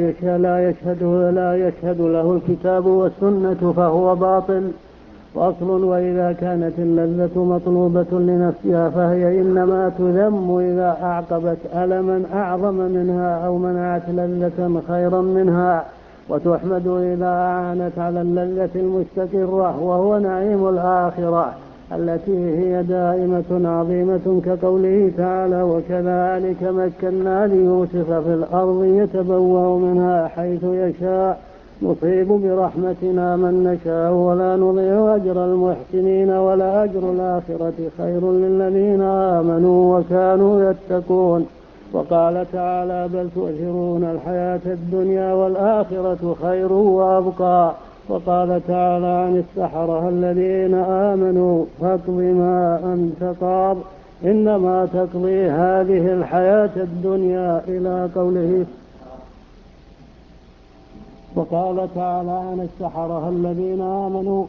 لا يشهد له الكتاب والسنة فهو باطل. وأصل وإذا كانت اللذة مطلوبة لنفسها فهي إنما تذم إذا أعقبت ألما أعظم منها أو منعت لذة خيرا منها، وتحمد إذا أعانت على اللذة المستقرة وهو نعيم الآخرة التي هي دائمة عظيمة كقوله تعالى وكذلك مكنا ليوسف في الأرض يتبوأ منها حيث يشاء نصيب برحمتنا من نشاء ولا نضيع أجر المحسنين ولا أجر الآخرة خير للذين آمنوا وكانوا يتقون. وقال تعالى بل تؤثرون الحياة الدنيا والآخرة خير وأبقى. وقال تعالى عن السحرة الذين آمنوا فاقض ما أنت قاض إنما تقضي هذه الحياة الدنيا إلى قوله. وقال تعالى عن السحرة الذين آمنوا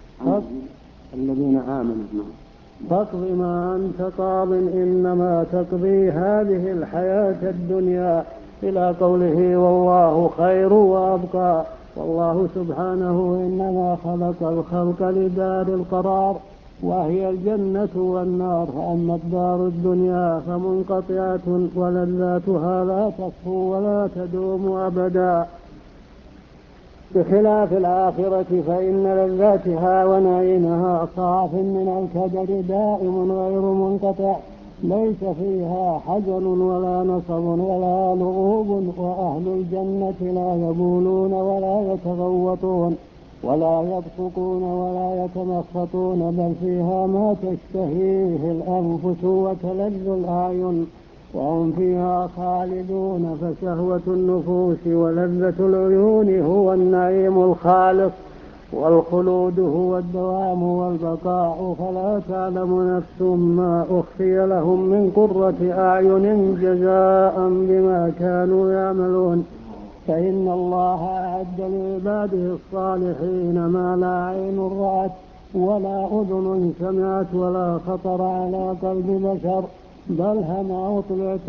فاقض ما أنت قاض إنما تقضي هذه الحياة الدنيا إلى قوله والله خير وأبقى. والله سبحانه إنما خلق الخلق لدار القرار وهي الجنة والنار، أما الدار الدنيا فمنقطعة ولذاتها لا تصفو ولا تدوم أبدا، بخلاف الآخرة فإن لذاتها ونعيمها صاف من الكدر دائم غير منقطع ليس فيها حزن ولا نصب ولا لغوب، وأهل الجنة لا يبولون ولا يتغوطون ولا يبصقون ولا يتمخطون بل فيها ما تشتهيه الأنفس وتلذ الأعين وهم فيها خالدون. فشهوة النفوس ولذة العيون هو النعيم الخالص والخلود هو الدوام والبقاء، فلا تعلم نفس ما أخفي لهم من قرة أعين جزاء بما كانوا يعملون. فإن الله أعد لعباده الصالحين ما لا عين رأت ولا أذن سمعت ولا خطر على قلب بشر بل ما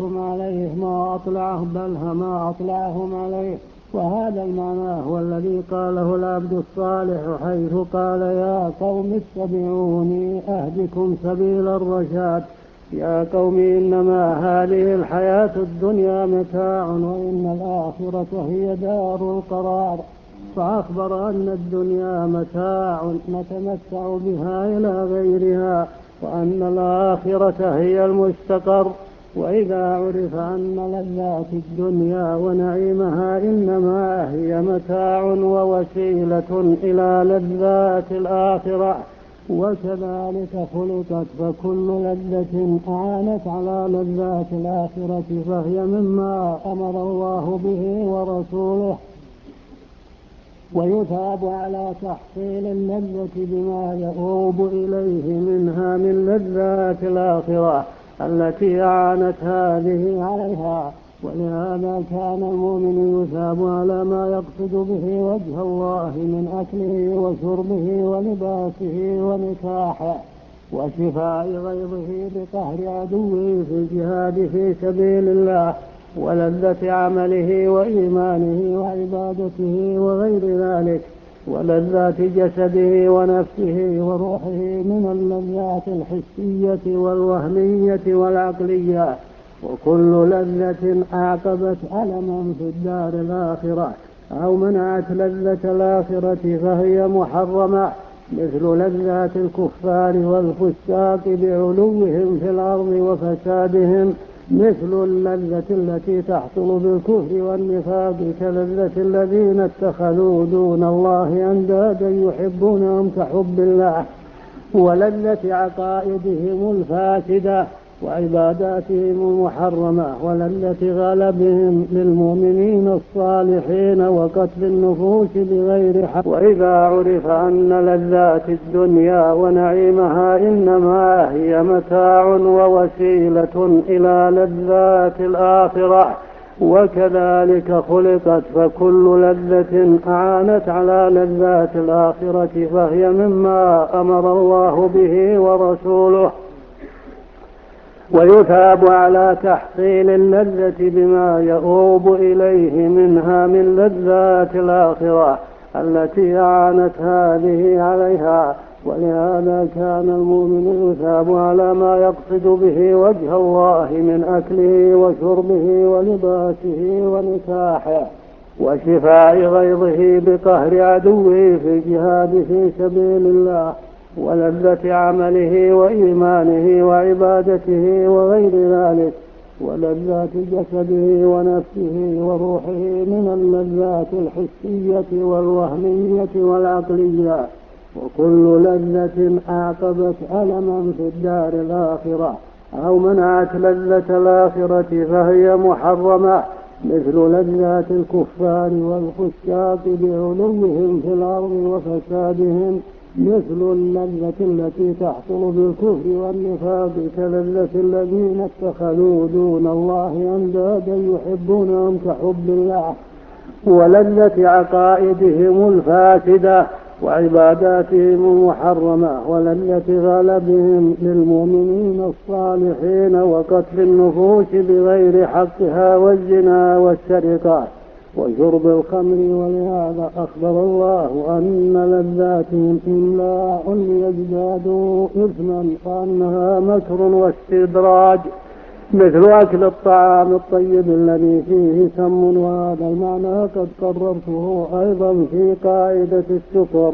أطلعهم عليه. وهذا المعنى هو الذي قاله العبد الصالح حيث قال يا قوم اتبعوني أهدكم سبيل الرشاد. يا قوم إنما هذه الحياة الدنيا متاع وإن الآخرة هي دار القرار. فأخبر أن الدنيا متاع نتمتع بها إلى غيرها وأن الآخرة هي المستقر. وإذا عرف أن لذات الدنيا ونعيمها إنما هي متاع ووسيلة إلى لذات الآخرة وكذلك خلقت، فكل لذة أعانت على لذات الآخرة فهي مما أمر الله به ورسوله. ويثاب على تحصيل اللذة بما يؤوب إليه منها من لذات الآخرة التي أعانت هذه عليها. ولهذا كان المؤمن يثاب على ما يقصد به وجه الله من أكله وشربه ولباسه ونكاحه وشفاء غيظه بقهر عدوه في الجهاد في سبيل الله ولذة عمله وإيمانه وعبادته وغير ذلك ولذات جسده ونفسه وروحه من اللذات الحسية والوهمية والعقلية. وكل لذة أعقبت ألما في الدار الآخرة أو منعت لذة الآخرة فهي محرمة، مثل لذات الكفار والفساق بعلوهم في الأرض وفسادهم، مثل اللذة التي تحصل بالكفر والنفاق كلذة الذين اتخذوا دون الله أندادا يحبونهم كحب الله، ولذة عقائدهم الفاسدة وعباداتهم المحرمة، ولذة غلبهم للمؤمنين الصالحين وقتل النفوس بغير حق. وإذا عرف أن لذات الدنيا ونعيمها إنما هي متاع ووسيلة إلى لذات الآخرة وكذلك خلقت، فكل لذة أعانت على لذات الآخرة فهي مما أمر الله به ورسوله. ويثاب على تحصيل اللذة بما يؤوب إليه منها من لذات الآخرة التي أعانت هذه عليها. ولهذا كان المؤمن يثاب على ما يقصد به وجه الله من أكله وشربه ولباسه ونكاحه وشفاء غيظه بقهر عدوه في الجهاد في سبيل الله ولذة عمله وإيمانه وعبادته وغير ذلك ولذات جسده ونفسه وروحه من اللذات الحسية والوهمية والعقلية. وكل لذة أعقبت ألما في الدار الآخرة أو منعت لذة الآخرة فهي محرمة، مثل لذات الكفار والفساق بعلوهم في الأرض وفسادهم، مثل اللذة التي تحصل بالكفر والنفاق كلذة الذين اتخذوا دون الله أندادا يحبونهم كحب الله، ولذة عقائدهم الفاسدة وعباداتهم المحرمة، ولذة غلبهم للمؤمنين الصالحين وقتل النفوس بغير حقها والزنا والسرقة وشرب الخمر. ولهذا أخبر الله أن لذاتهم إملاء ليزدادوا إثما وأنها مكر واستدراج، مثل أكل الطعام الطيب الذي فيه سم. وهذا المعنى قد قررته أيضا في قاعدة الشكر.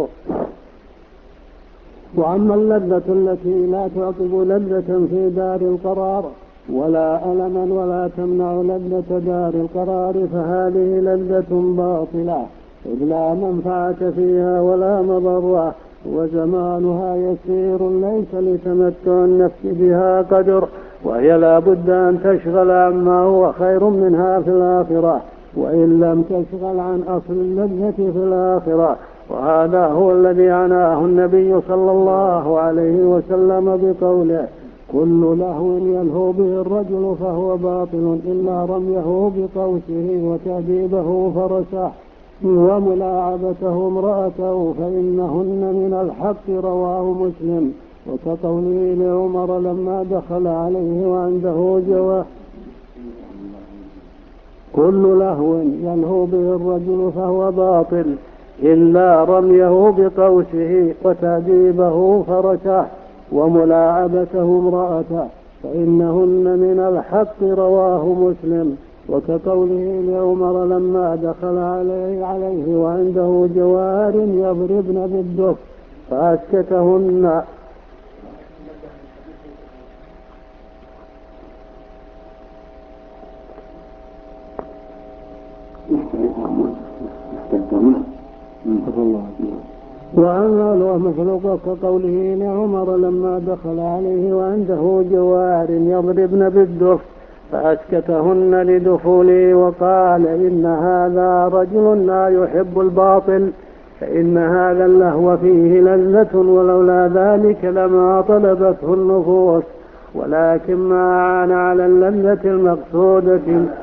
وأما اللذة التي لا تعقب لذة في دار القرار ولا ألما ولا تمنع لذة دار القرار فهذه لذة باطلة إذ لا منفعة فيها ولا مضرة وزمانها يسير ليس لتمتع النفس بها قدر، وهي لا بد أن تشغل عما هو خير منها في الآخرة وإن لم تشغل عن أصل اللذة في الآخرة. وهذا هو الذي عناه النبي صلى الله عليه وسلم بقوله: كل لهو يلهو به الرجل فهو باطل إلا رميه بقوسه وتأديبه فرسه وملاعبته امرأته فإنهن من الحق، رواه مسلم. وكقوله لعمر لما دخل عليه وعنده جواه: كل لهو يلهو به الرجل فهو باطل إلا رميه بقوسه وتأديبه فرسه وملاعبته امرأته فإنهن من الحق، رواه مسلم. وكقوله لعمر لما دخل عليه وعنده جوار يضربن بالدف فأسكتهن. وأنه مخلوق كقوله لعمر لما دخل عليه وعنده جوار يضربن بالدف فأسكتهن لدخوله وقال إن هذا رجل لا يحب الباطل فإن هذا اللهو فيه لذة ولولا ذلك لما طلبته النفوس ولكن ما عان على اللذة المقصودة.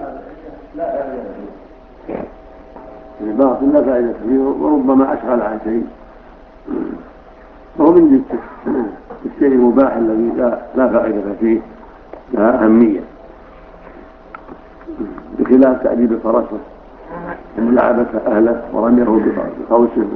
الباطل لا فائدة فيه وربما أشغل عن شيء وهو من جنس الشيء المباح الذي لا فائدة فيه لا أهمية، بخلاف تأديب فرسه وملاعبة أهله ورميه بقوسه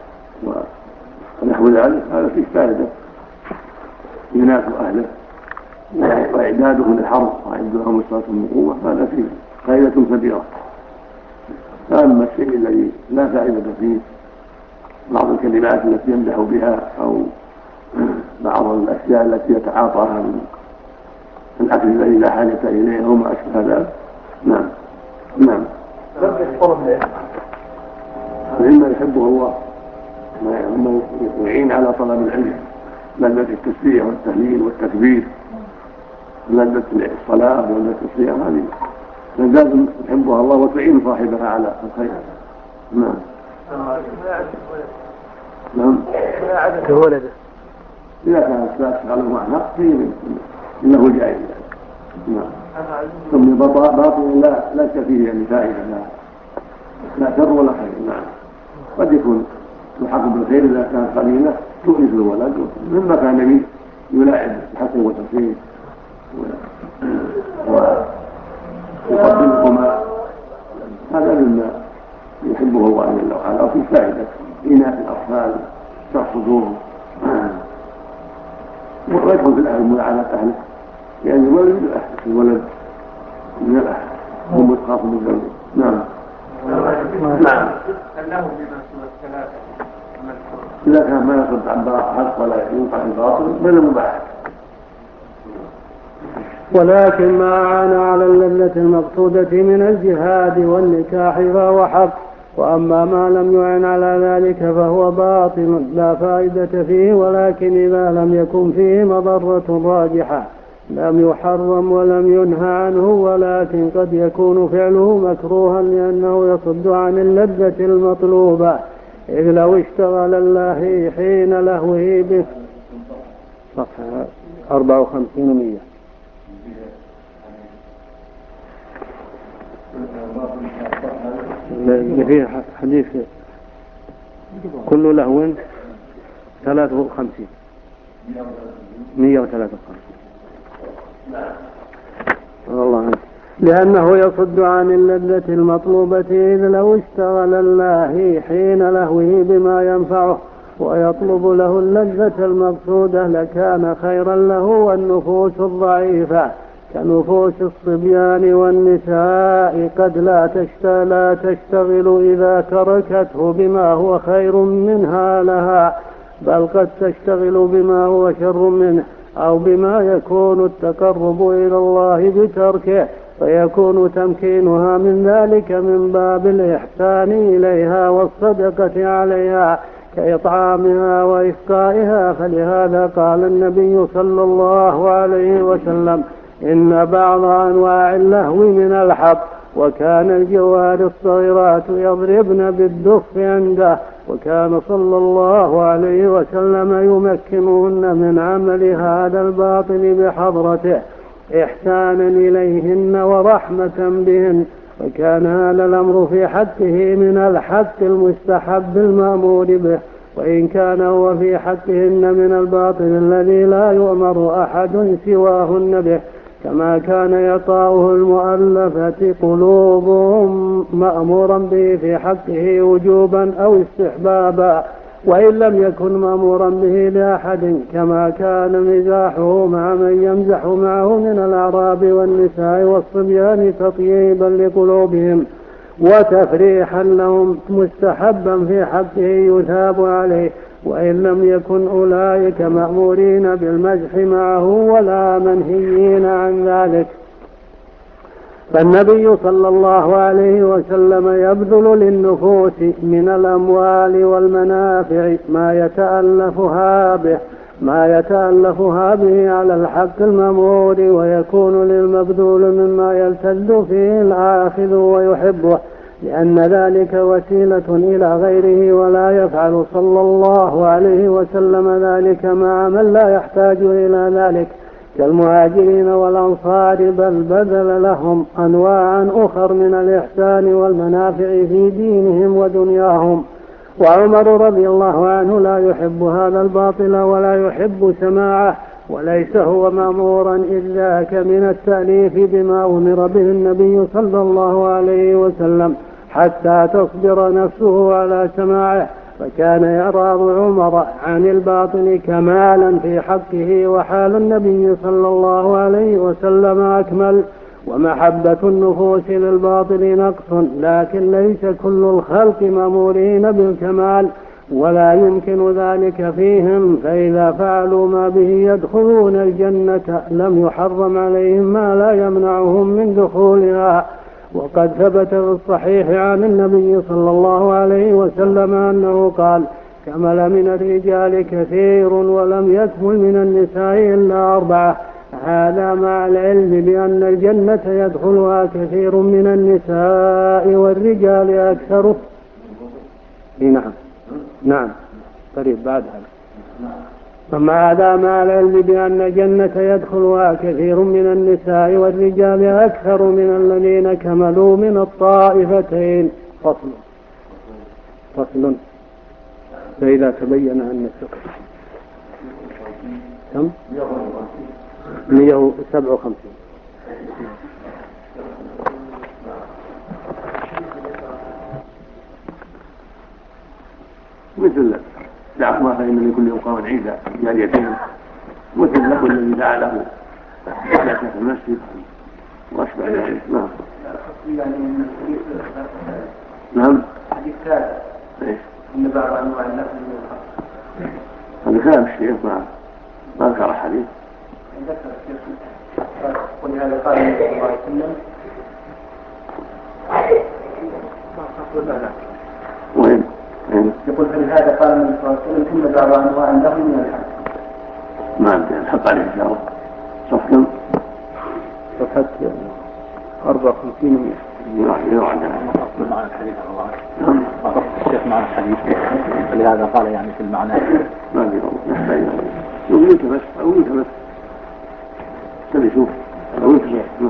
ونحو ذلك، هذا فيه فائدة يناف أهله وإعداده للحرب وإعداده لهم الصلاة والقوة، هذا فيه فائدة كبيرة. أما الشيء الذي لا فائدة فيه بعض الكلمات التي يمدح بها أو بعض الأشياء التي يتعاطاها من الأكل الذي لا حاجة إليه أو ما أشبه ذلك. نعم نعم. مما يحبه الله ما يعين على طلب العلم، لذة التسبيح والتهليل والتكبير، لذة الصلاة ولذة الصيام، هذه لذات يحبها الله وتعين صاحبها على الخير. نعم نعم. ولده إذا كان تشغله مع حق فيه إنه جائز. نعم. ثم باطل لا شك فيه يعني فائدة لا شر ولا خير. نعم. قد يكون الحق بالخير إذا كانت قليلة تؤنس الولد، مما كان يلاعب الحسن والحسين ويقدمهما، هذا مما يحبه الله جل وعلا وفي فائدة إناث الأطفال شرح صدورهم ويدخل في الأهل ملاعنة أهله، يعني الولد من الأهل هم يتخاف من ذلك. نعم نعم. إذا كان ما يصد عن حق ولا يوقع الباطل من المباح. ولكن ما عان على اللذة المقصودة من الجهاد والنكاح فهو حق، وأما ما لم يعن على ذلك فهو باطل لا فائدة فيه، ولكن إذا لم يكن فيه مضرة راجحة لم يحرم ولم ينهى عنه، ولكن قد يكون فعله مكروها لأنه يصد عن اللذة المطلوبة، إذ لو اشتغل الله حين لهوه به. صفحة 54 100. في حديث كل لهو 53 153 والله، لأنه يصد عن اللذة المطلوبة، إذ لو اشتغل الله حين لهوه بما ينفعه ويطلب له اللذة المقصودة لكان خيرا له. والنفوس الضعيفة كنفوس الصبيان والنساء قد لا تشتغل إذا تركته بما هو خير منها لها، بل قد تشتغل بما هو شر منه أو بما يكون التقرب إلى الله بتركه، فيكون تمكينها من ذلك من باب الإحسان إليها والصدقة عليها كإطعامها وإسقائها. فلهذا قال النبي صلى الله عليه وسلم إن بعض أنواع اللهو من الحق، وكان الجوار الصغيرات يضربن بالدف عنده، وكان صلى الله عليه وسلم يمكنهن من عمل هذا الباطل بحضرته إحسانا إليهن ورحمة بهن، وكان هذا الأمر في حقه من الحق المستحب المأمور به، وإن كان هو في حقهن من الباطل الذي لا يؤمر أحد سواهن به، كما كان يطاؤه المؤلفة قلوبهم مأمورا به في حقه وجوبا أو استحبابا، وإن لم يكن مأمورا به لأحد، كما كان مزاحه مع من يمزح معه من الأعراب والنساء والصبيان تطييبا لقلوبهم وتفريحا لهم مستحبا في حقه يثاب عليه، وإن لم يكن أولئك مأمورين بالمزح معه ولا منهيين عن ذلك. فالنبي صلى الله عليه وسلم يبذل للنفوس من الأموال والمنافع ما يتألفها به على الحق المأمور، ويكون للمبذول مما يلتذ فيه الآخذ ويحبه، لأن ذلك وسيلة إلى غيره، ولا يفعل صلى الله عليه وسلم ذلك مع من لا يحتاج إلى ذلك كالمهاجرين والأنصار، بل بذل لهم أنواعا أخر من الإحسان والمنافع في دينهم ودنياهم. وعمر رضي الله عنه لا يحب هذا الباطل ولا يحب سماعه، وليس هو مأمورا إذ ذاك من التأليف بما أمر به النبي صلى الله عليه وسلم حتى تصبر نفسه على سماعه، فكان يرى عمر عن الباطل كمالا في حقه، وحال النبي صلى الله عليه وسلم أكمل. ومحبة النفوس للباطل نقص، لكن ليس كل الخلق مأمورين بالكمال، ولا يمكن ذلك فيهم، فإذا فعلوا ما به يدخلون الجنة لم يحرم عليهم ما لا يمنعهم من دخولها. وقد ثبت في الصحيح عن النبي صلى الله عليه وسلم أنه قال: كمل من الرجال كثير ولم يكمل من النساء إلا 4. هذا مع العلم بأن الجنة يدخلها كثير من النساء والرجال أكثر. نعم قريب بعد هذا. ثم هذا مع العلم بأن الجنة يدخلها كثير من النساء والرجال أكثر من الذين كملوا من الطائفتين. فصل. فإذا تبين أن السكر كم؟ 157. مثل دعا الله فإن لكل يوم قوم عيدا جاريتين، مثل له الذي دعا له على شيخ المسجد وأشبه ذلك. نعم. حديث ثالث إن بعض أنواع النفس هذا كلام الشيخ ما ذكر حديث. ذكر الشيخ ولهذا قال النبي صلى الله عليه وسلم وين يقول فلهذا قال النبي صلى الله عليه وسلم إن بعض أنواع النفس من الحق. ما أدري نحط عليه إن شاء الله. صفحة 54 معنى الحديث الشيخ معنى الحديث فلهذا قال يعني في المعنى ما أدري والله يقولك بس شوف أقولك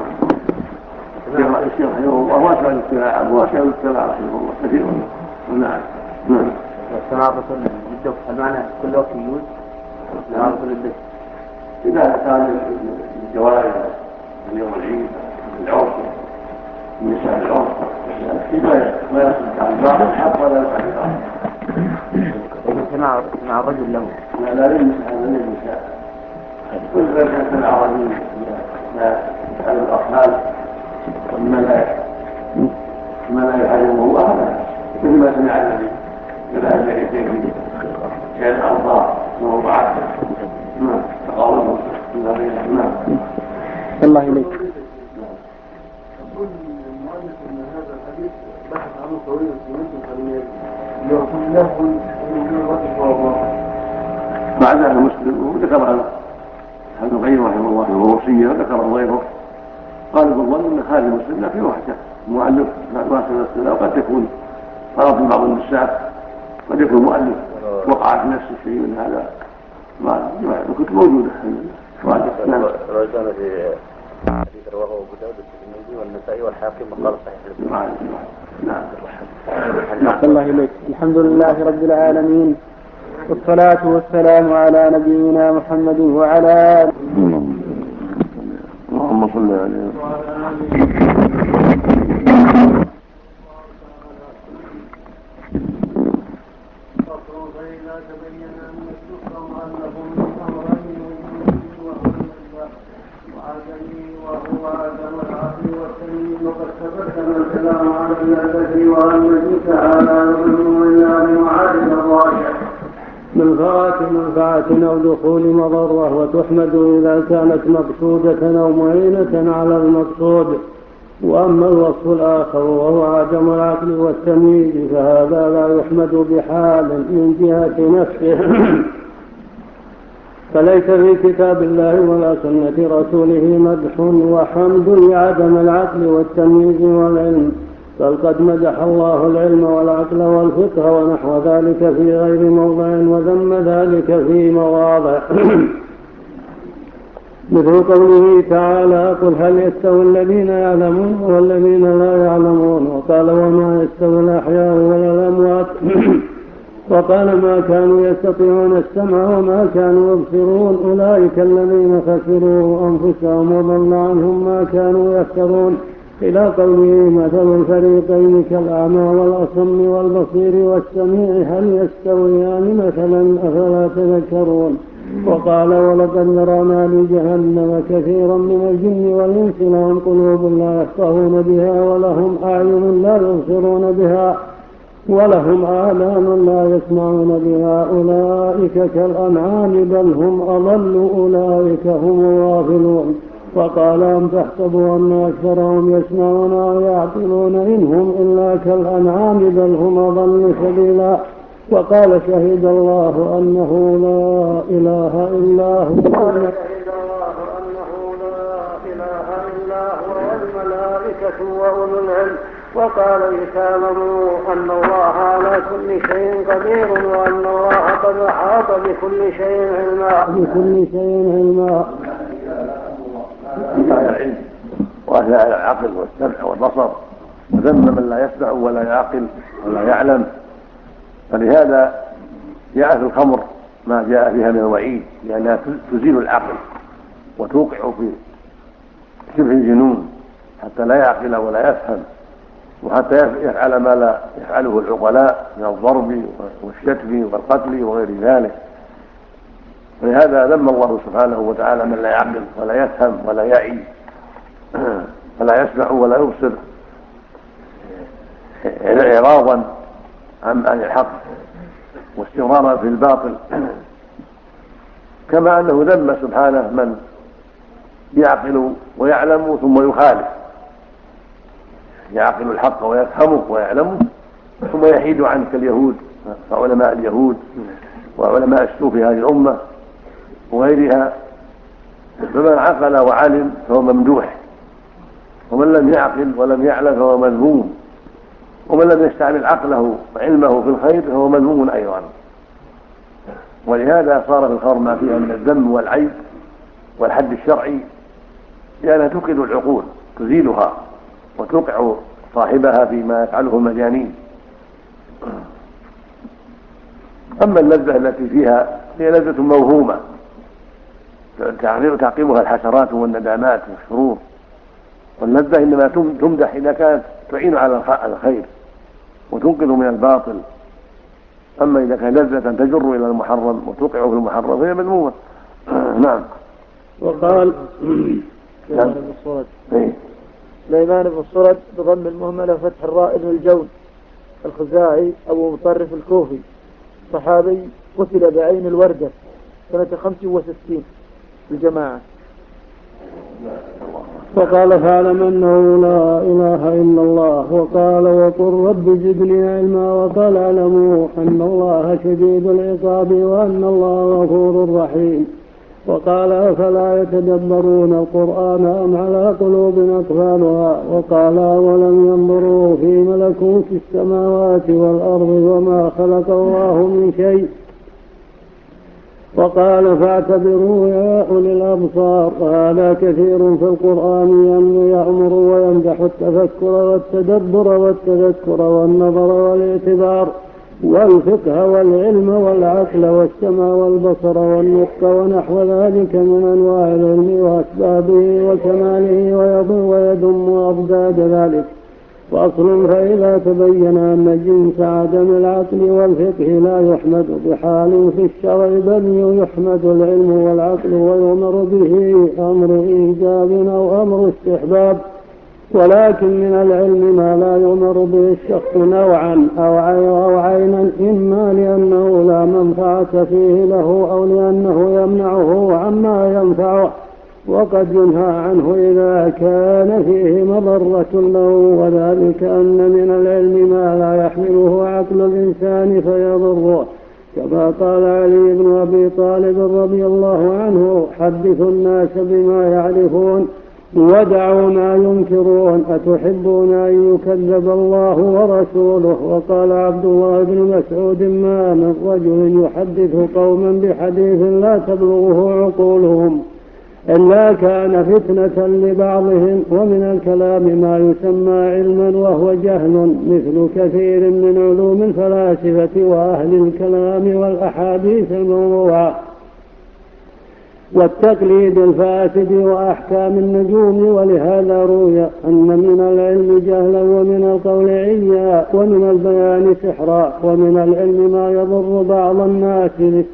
الشيخ رحمه الله واسع الاستلاع رحمه الله كثير. نعم. التناقض للدف المعنى كل وقت يجوز التناقض للدف إذا كان الجوائز اليوم العيد العرس النساء العرس ما يصدق عن بعض الحق ولا يصدق لكن مع الرجل له لا للنساء كل ذلك سمع رجل لا يفعل الأطفال ما لا يعلمه الله مثل ما سمع النبي كذا الجريتين كان الأرضاء موضوعات تقاوموا الله إليك. يقول المؤلف ان هذا الحديث بحث عنه طويلا في مسلم يقول له بعدها مسلم وذكر هذا غيره رحمه الله الوصيه وذكره غيره. قال بالظن ان خالد مسلم لا في وحده مؤلف واسع السنه، وقد تكون طرف بعض النساء، قد يكون مؤلف وقع في نفس الشيء من هذا ما كنت موجوده. نعم. رجعنا في حديث رواه أبو داود والترمذي والنسائي والحاكم وقال صحيح. نعم. الله إليك. الحمد لله رب العالمين، والصلاة والسلام على نبينا محمد وعلى آله. اللهم صل عليه. وقد تقدم الكلام عن الذي وأنه تعالى من معادن الراجع منفعة أو دخول مضرة، وتحمد إذا كانت مقصودة أو معينة على المقصود. وأما الوصف الآخر وهو عدم العقل والتمييز فهذا لا يحمد بحال من جهة نفسه فليس في كتاب الله ولا سنة رسوله مدح وحمد لعدم العقل والتمييز والعلم، بل قد مدح الله العلم والعقل والفقه ونحو ذلك في غير موضع وذم ذلك في مواضع مثل قوله تعالى قل هل يستوي الذين يعلمون والذين لا يعلمون، وقال وما يستوي الأحياء ولا الأموات وقال ما كانوا يستطيعون السمع وما كانوا يبصرون أولئك الذين خسروا أنفسهم وضل عنهم ما كانوا يفترون، إلى قوله مثل الفريقين كالأعمى والأصم والبصير والسميع هل يستويان مثلا أفلا تذكرون. وقال ولقد ذرأنا لجهنم كثيرا من الجن والإنس لهم قلوب لا يفقهون بها ولهم أعين لا يبصرون بها ولهم آذان لا يسمعون بها أولئك كالأنعام بل هم أضل أولئك هم الغافلون. وقال أم تحسبوا أن أكثرهم يسمعون ويعقلون إن هم إلا كالأنعام بل هم أضل سبيلا. وقال شهد الله أنه لا إله إلا هو والملائكة وأولو العلم. وقال لتعلموا أن الله على كل شيء قدير وأن الله قد أحاط بكل شيء علما. على العلم وأهل العقل والسمع والبصر وذم من لا يسمع ولا يعقل ولا يعلم. فلهذا جاء في الخمر ما جاء فيها من الوعيد لأنها تزيل العقل وتوقع في شبه الجنون حتى لا يعقل ولا يفهم وحتى يفعل ما لا يفعله العقلاء من الضرب والشتم والقتل وغير ذلك. ولهذا ذم الله سبحانه وتعالى من لا يعقل ولا يفهم ولا يعي ولا يسمع ولا يبصر إعراضا عن الحق واستمرارا في الباطل، كما أنه ذم سبحانه من يعقل ويعلم ثم يخالف، يعقل الحق ويفهمه ويعلمه ثم يحيد عنه كاليهود وعلماء اليهود وعلماء السوء في هذه الأمة وغيرها. فمن عقل وعلم فهو ممدوح، ومن لم يعقل ولم يعلم فهو مذموم، ومن لم يستعمل عقله وعلمه في الخير فهو مذموم أيضا. ولهذا صار في الخمر ما فيها من الذم والعيب والحد الشرعي لأنها توقد العقول تزيلها وتوقع صاحبها فيما يفعله المجانين. أما اللذة التي فيها هي لذة موهومة تعقبها الحسرات والندامات والشرور، واللذة إنما تمدح إذا كانت تعين على الخير وتنقذ من الباطل. أما إذا كانت لذة تجر إلى المحرم وتوقع في المحرم فهي مذمومة. نعم. وقال سليمان بن الصرد بضم المهملة فتح الراء بن الجون الخزاعي أبو مطرف الكوفي صحابي قتل بعين الوردة سنة 65 الجماعة. وقال فاعلم أنه لا إله إلا الله. وقال وقل رب زدني علما. وقال اعلموا أن الله شديد العقاب وأن الله غفور رحيم. وقال أفلا يتدبرون القرآن أم على قلوب أقفالها. وقال ولم ينظروا في ملكوت السماوات والأرض وما خلق الله من شيء. وقال فاعتبروا يا أولي الأبصار. وهذا كثير في القرآن يأمر ويمدح التفكر والتدبر والتذكر والنظر والاعتبار والفقه والعلم والعقل والسمع والبصر والنطق ونحو ذلك من أنواع العلم وأسبابه وكماله ويضم أضداد ذلك. وأصل فإذا تبين أن جنس عدم العقل والفقه لا يحمد بحال في الشرع بل يحمد العلم والعقل ويؤمر به أمر إيجاب أو أمر استحباب، ولكن من العلم ما لا يؤمر به الشخص نوعا أو عينا، إما لأنه لا منفعة فيه له أو لأنه يمنعه عما ينفعه وقد ينهى عنه إذا كان فيه مضرة له، وذلك أن من العلم ما لا يحمله عقل الإنسان فيضره، كما قال علي بن أبي طالب رضي الله عنه: حدثوا الناس بما يعرفون ودعوا ما ينكرون، أتحبون أن يكذب الله ورسوله؟ وقال عبد الله بن مسعود: ما من رجل يحدث قوما بحديث لا تبلغه عقولهم إلا كان فتنة لبعضهم. ومن الكلام ما يسمى علما وهو جهل، مثل كثير من علوم الفلاسفة وأهل الكلام والأحاديث الموضوعة والتقليد الفاسد وأحكام النجوم. ولهذا روي أن من العلم جهلا، ومن القول عيا، ومن البيان سحرا، ومن العلم ما يضر بعض الناس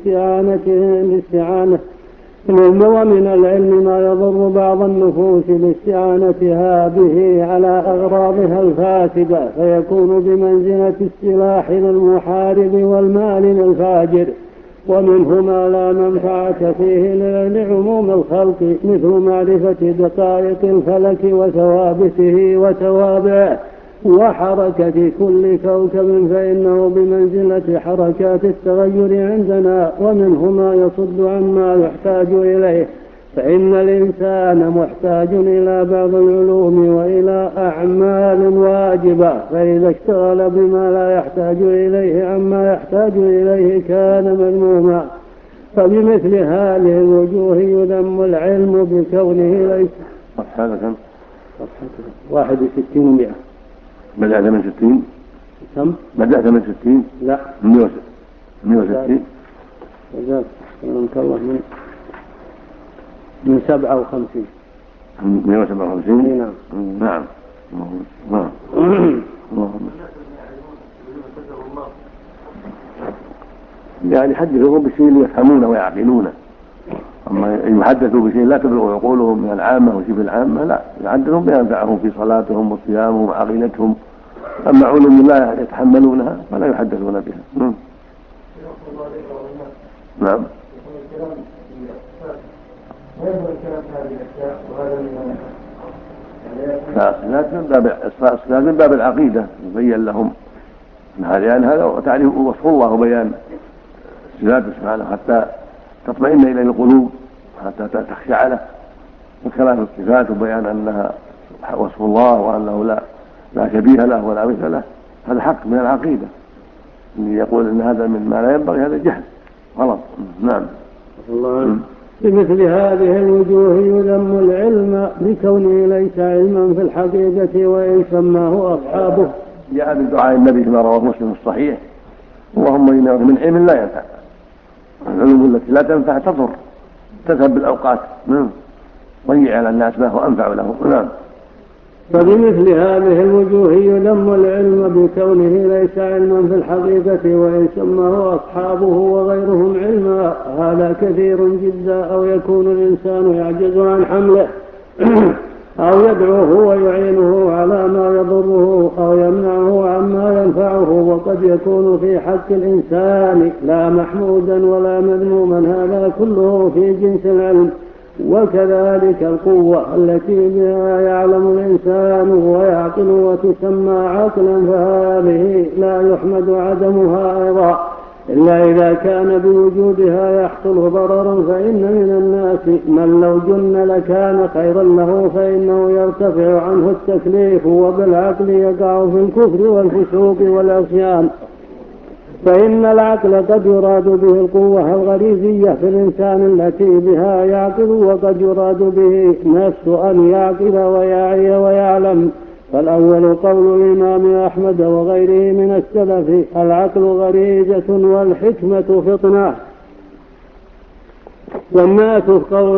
ومن العلم ما يضر بعض النفوس لاستعانتها به على أغراضها الفاسدة، فيكون بمنزلة السلاح للمحارب والمال للفاجر. ومنه ما لا منفعة فيه لعموم الخلق، مثل معرفة دقائق الفلك وثوابته وتوابعه وحركة كل كوكب، فإنه بمنزلة حركات التغير عندنا. ومنه ما يصد عما يحتاج إليه، فإن الإنسان محتاج إلى بعض العلوم وإلى أعمال واجبة، فإذا اشتغل بما لا يحتاج إليه عما يحتاج إليه كان مذموما. فبمثل هذه الوجوه يذم العلم بكونه ليس. صفحة كم؟ 61 و100. بدأت من 60. كم؟ بدأت من 60. لا 160. بدأت الله من 57. 157. نعم. نعم. يعني يحدثهم بشيء يفهمونه ويعقلونه، أما يحدثوا بشيء لا تبلغ عقولهم من العامة وشبه العامة، لا، يحدثهم بما ينفعهم في صلاتهم وصيامهم وعقيدتهم. أما علوم لا يتحملونها فلا يحدثون بها. نعم. الصلاة من باب العقيدة، يبين لهم هذا تعريف وصف الله وبيان صفاته سبحانه حتى تطمئن إليه القلوب، حتى تخشع له. وكلام الصفات وبيان أنها وصف الله وأنه لا شبيه له ولا مثل له، هذا حق من العقيدة. اللي يقول إن هذا من ما لا ينبغي هذا جهل غلط. نعم. بمثل هذه الوجوه يذم العلم بكونه ليس علما في الحقيقة وإن سماه أصحابه. جاء بدعاء النبي فيما رواه مسلم الصحيح: اللهم إنه من علم لا ينفع. العلوم التي لا تنفع تضر، تذهب بالأوقات، ضيع على الناس ما هو أنفع له. نعم. فبمثل هذه الوجوه يذم العلم بكونه ليس علما في الحقيقة وإن سماه أصحابه وغيرهم علما. هذا كثير جدا. أو يكون الإنسان يعجز عن حمله، أو يدعوه ويعينه على ما يضره، أو يمنعه عما ينفعه، وقد يكون في حق الإنسان لا محمودا ولا مذموما. هذا كله في جنس العلم. وكذلك القوة التي بها يعلم الإنسان ويعقل وتسمى عقلا، فهذه لا يحمد عدمها أيضا، إلا إذا كان بوجودها يحصل ضرر. فإن من الناس من لو جن لكان خيرا له، فإنه يرتفع عنه التكليف، وبالعقل يقع في الكفر والفسوق والعصيان. فإن العقل قد يراد به القوة الغريزية في الإنسان التي بها يعقل، وقد يراد به نفس أن يعقل ويعي ويعلم. فالأول قول الإمام أحمد وغيره من السلف: العقل غريزة والحكمة فطنة. والناس قول،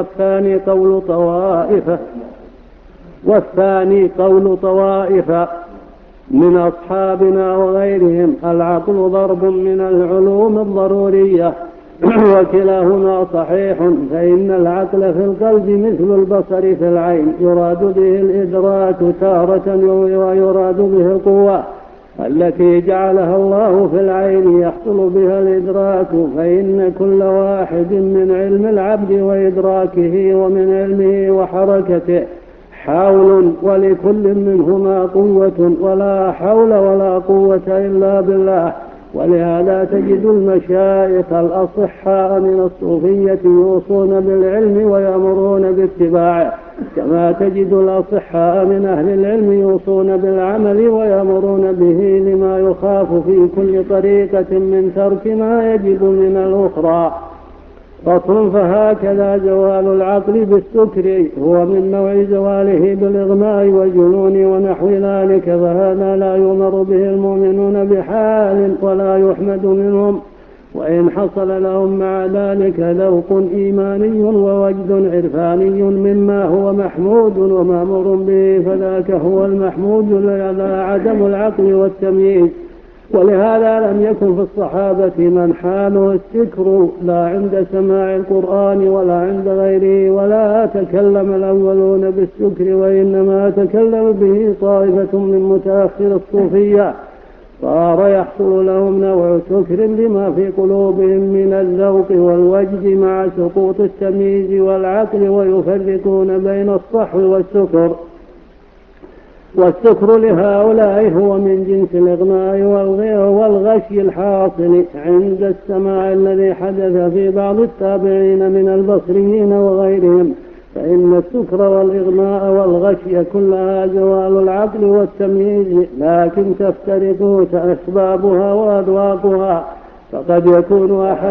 والثاني قول طوائف من أصحابنا وغيرهم: العقل ضرب من العلوم الضرورية، وكلاهما صحيح. فإن العقل في القلب مثل البصر في العين، يراد به الإدراك تارة ويراد به القوة. التي جعلها الله في العين يحصل بها الإدراك، فإن كل واحد من علم العبد وإدراكه ومن علمه وحركته حول، ولكل منهما قوة، ولا حول ولا قوة إلا بالله. ولهذا تجد المشايخ الأصحاء من الصوفية يوصون بالعلم ويأمرون باتباعه، كما تجد الأصحاء من أهل العلم يوصون بالعمل ويأمرون به، لما يخاف في كل طريقة من ترك ما يجب من الأخرى. فصل. فهكذا زوال العقل بالسكر هو من نوع زواله بالإغماء والجنون ونحو ذلك، فهذا لا يؤمر به المؤمنون بحال ولا يحمد منهم، وإن حصل لهم مع ذلك ذوق إيماني ووجد عرفاني مما هو محمود ومأمور به، فذاك هو المحمود لا عدم العقل والتمييز. ولهذا لم يكن في الصحابة من حاله السكر لا عند سماع القرآن ولا عند غيره، ولا تكلم الأولون بالسكر، وإنما تكلم به طائفة من متأخر الصوفية، صار يحصل لهم نوع سكر لما في قلوبهم من الذوق والوجد مع سقوط التمييز والعقل، ويفرقون بين الصحو والسكر. والسكر لهؤلاء هو من جنس الإغماء والغشي الحاصل عند السماع الذي حدث في بعض التابعين من البصريين وغيرهم، فإن السكر والإغماء والغشي كلها زوال العقل والتمييز، لكن تفترق أسبابها وأذواقها، فقد يكون أحد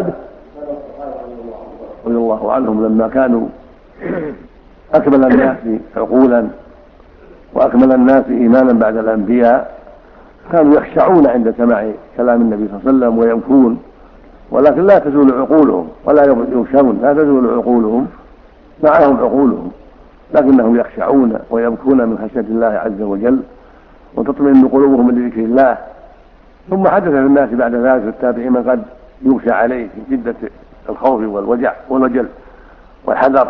رضي الله عنهم لما كانوا أكمل الناس عقولا وأكمل الناس إيمانا بعد الأنبياء، كانوا يخشعون عند سماع كلام النبي صلى الله عليه وسلم ويبكون، ولكن لا تزول عقولهم ولا يخشون، لا تزول عقولهم، معهم عقولهم، لكنهم يخشعون ويبكون من خشية الله عز وجل، وتطمئن قلوبهم لذكر الله. ثم حدث في الناس بعد ذلك في التابعين من قد يغشى عليه في شدة الخوف والوجل والحذر،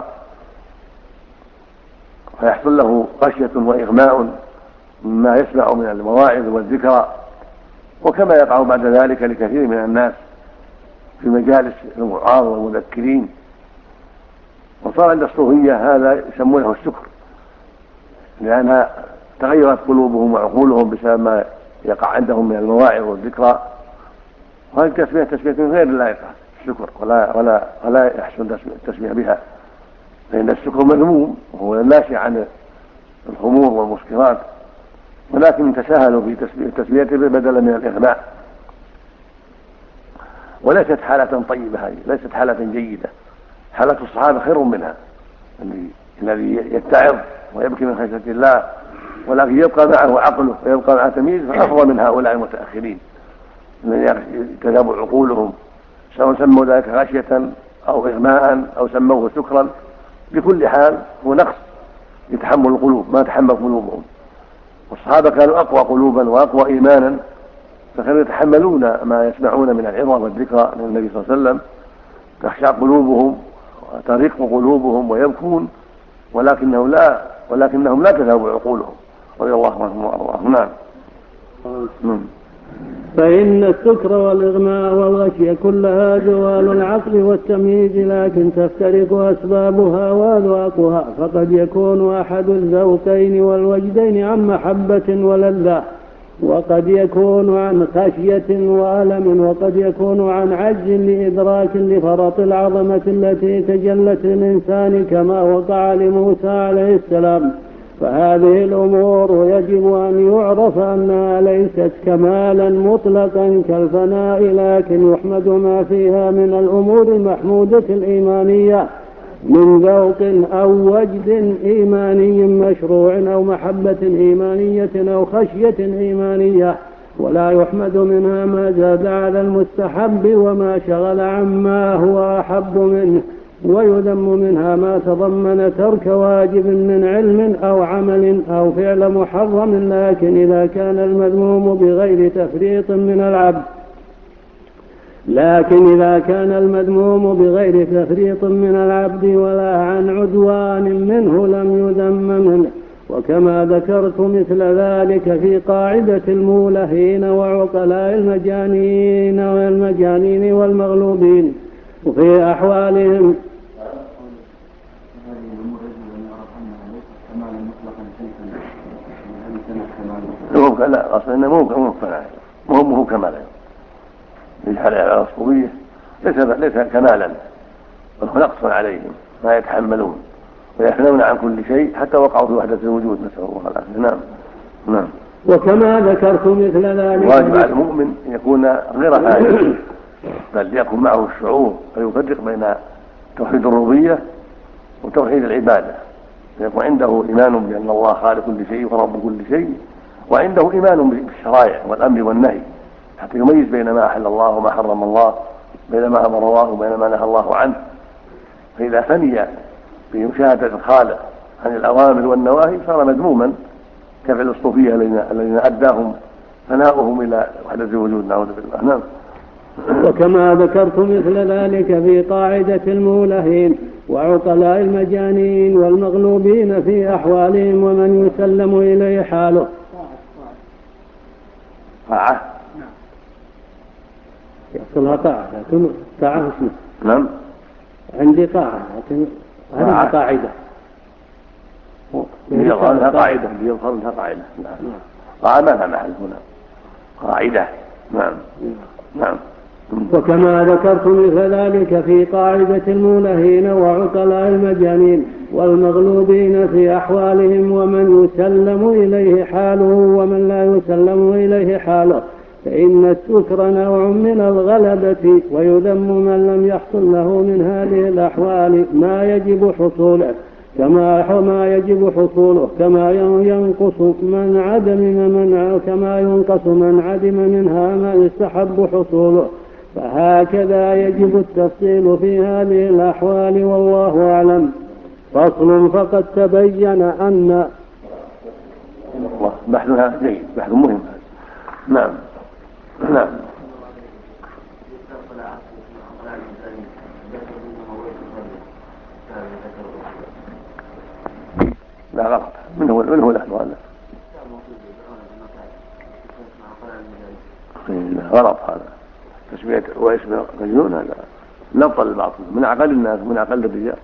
فيحصل له خشية وإغماء مما يسمع من المواعظ والذكرى، وكما يقع بعد ذلك لكثير من الناس في مجالس الوعاظ والمذكرين. وصار عند الصوفية هذا يسمونه السكر، لأنها تغيرت قلوبهم وعقولهم بسبب ما يقع عندهم من المواعظ والذكرى، وهذه تسمية غير لائقة السكر، ولا يحسن التسمية بها، فإن السكر مذموم وهو الناشئ عن الخمور والمسكرات، ولكن تساهلوا في تسميته بدلا من الإغماء. وليست حالة طيبة، هذه ليست حالة جيدة. حالة الصحابة خير منها، الذي يتعظ ويبكي من خشية الله ولكن يبقى معه عقله ويبقى معه تمييز، فأفضل من هؤلاء المتأخرين الذين تذهب عقولهم، سواء سموا ذلك غشية أو إغماء أو سموه سكرا، بكل حال هو نقص يتحمل القلوب ما تحمل قلوبهم. والصحابة كانوا أقوى قلوبا وأقوى إيمانا، فكانوا يتحملون ما يسمعون من العظة والذكرى من النبي صلى الله عليه وسلم، تخشع قلوبهم وترق قلوبهم ويبكون، ولكنهم لا تذهب عقولهم رضي الله عنهم وارضاهم. نعم. فإن السكر والإغماء والغشي كلها زوال العقل والتمييز، لكن تفترق أسبابها وأذواقها، فقد يكون أحد الذوقين والوجدين عن محبة ولذة، وقد يكون عن خشية وألم، وقد يكون عن عجز لإدراك لفرط العظمة التي تجلت للإنسان كما وقع لموسى عليه السلام. فهذه الأمور يجب أن يعرف أنها ليست كمالا مطلقا كالفناء، لكن يحمد ما فيها من الأمور المحمودة الإيمانية من ذوق أو وجد إيماني مشروع أو محبة إيمانية أو خشية إيمانية، ولا يحمد منها ما زاد على المستحب وما شغل عما هو أحب منه، ويذم منها ما تضمن ترك واجب من علم أو عمل أو فعل محرم، لكن إذا كان المذموم بغير تفريط من العبد ولا عن عدوان منه لم يذم منه، وكما ذكرت مثل ذلك في قاعدة المولهين وعقلاء المجانين والمغلوبين وفي أحوالهم. لا أصلا إنه مو كمالا يجحل على الصوفية ليس كمالا، بل نقص عليهم ما يتحملون ويحنون عن كل شيء حتى وقعوا في وحدة الوجود، نسأل الله العافية. نعم. وكما ذكرت مثل ذلك واجب على المؤمن أن يكون غير هذا، بل يكون معه الشعور فيفرق بين توحيد الربوبية وتوحيد العبادة، يكون عنده إيمان بأن الله خالق كل شيء ورب كل شيء، وعنده إيمان بالشرائع والأمر والنهي حتى يميز بين ما أحل الله وما حرم الله، بين ما أمر الله وبين ما نهى الله عنه. فإذا ثني بمشاهدة الخالق عن الأوامر والنواهي صار مذموما كفعل الصوفية الذين أداهم ثناؤهم إلى وحدة الوجود، نعوذ بالله. نعم. وكما ذكرت مثل ذلك في قاعدة المولهين وعقلاء المجانين والمغلوبين في أحوالهم ومن يسلم إليه حاله. طاعة يحصلها طاعة، لكن طاعة اسمه. نعم. عندي طاعة لكن هذه قاعدة. بيظهرها قاعدة. طاعة ما لها محل هنا، قاعدة. نعم. نعم. وكما ذكرت مثل ذلك في قاعدة المولهين وعقلاء المجانين والمغلوبين في أحوالهم ومن يسلم إليه حاله ومن لا يسلم إليه حاله، فإن السكر نوع من الغلبة، ويذم من لم يحصل له من هذه الأحوال ما يجب حصوله كما ينقص من عدم منها ما يستحب حصوله، فهكذا يجب التفصيل في هذه الأحوال، والله أعلم. فصل. فقد تبين أن بحثها جيد، بحث مهم. نعم. نعم. لا غلط، من هو لحن هذا؟ غلط هذا تسمية واسم مجنون، هذا نبطل الباطل من أقل الناس من أقل الرجال.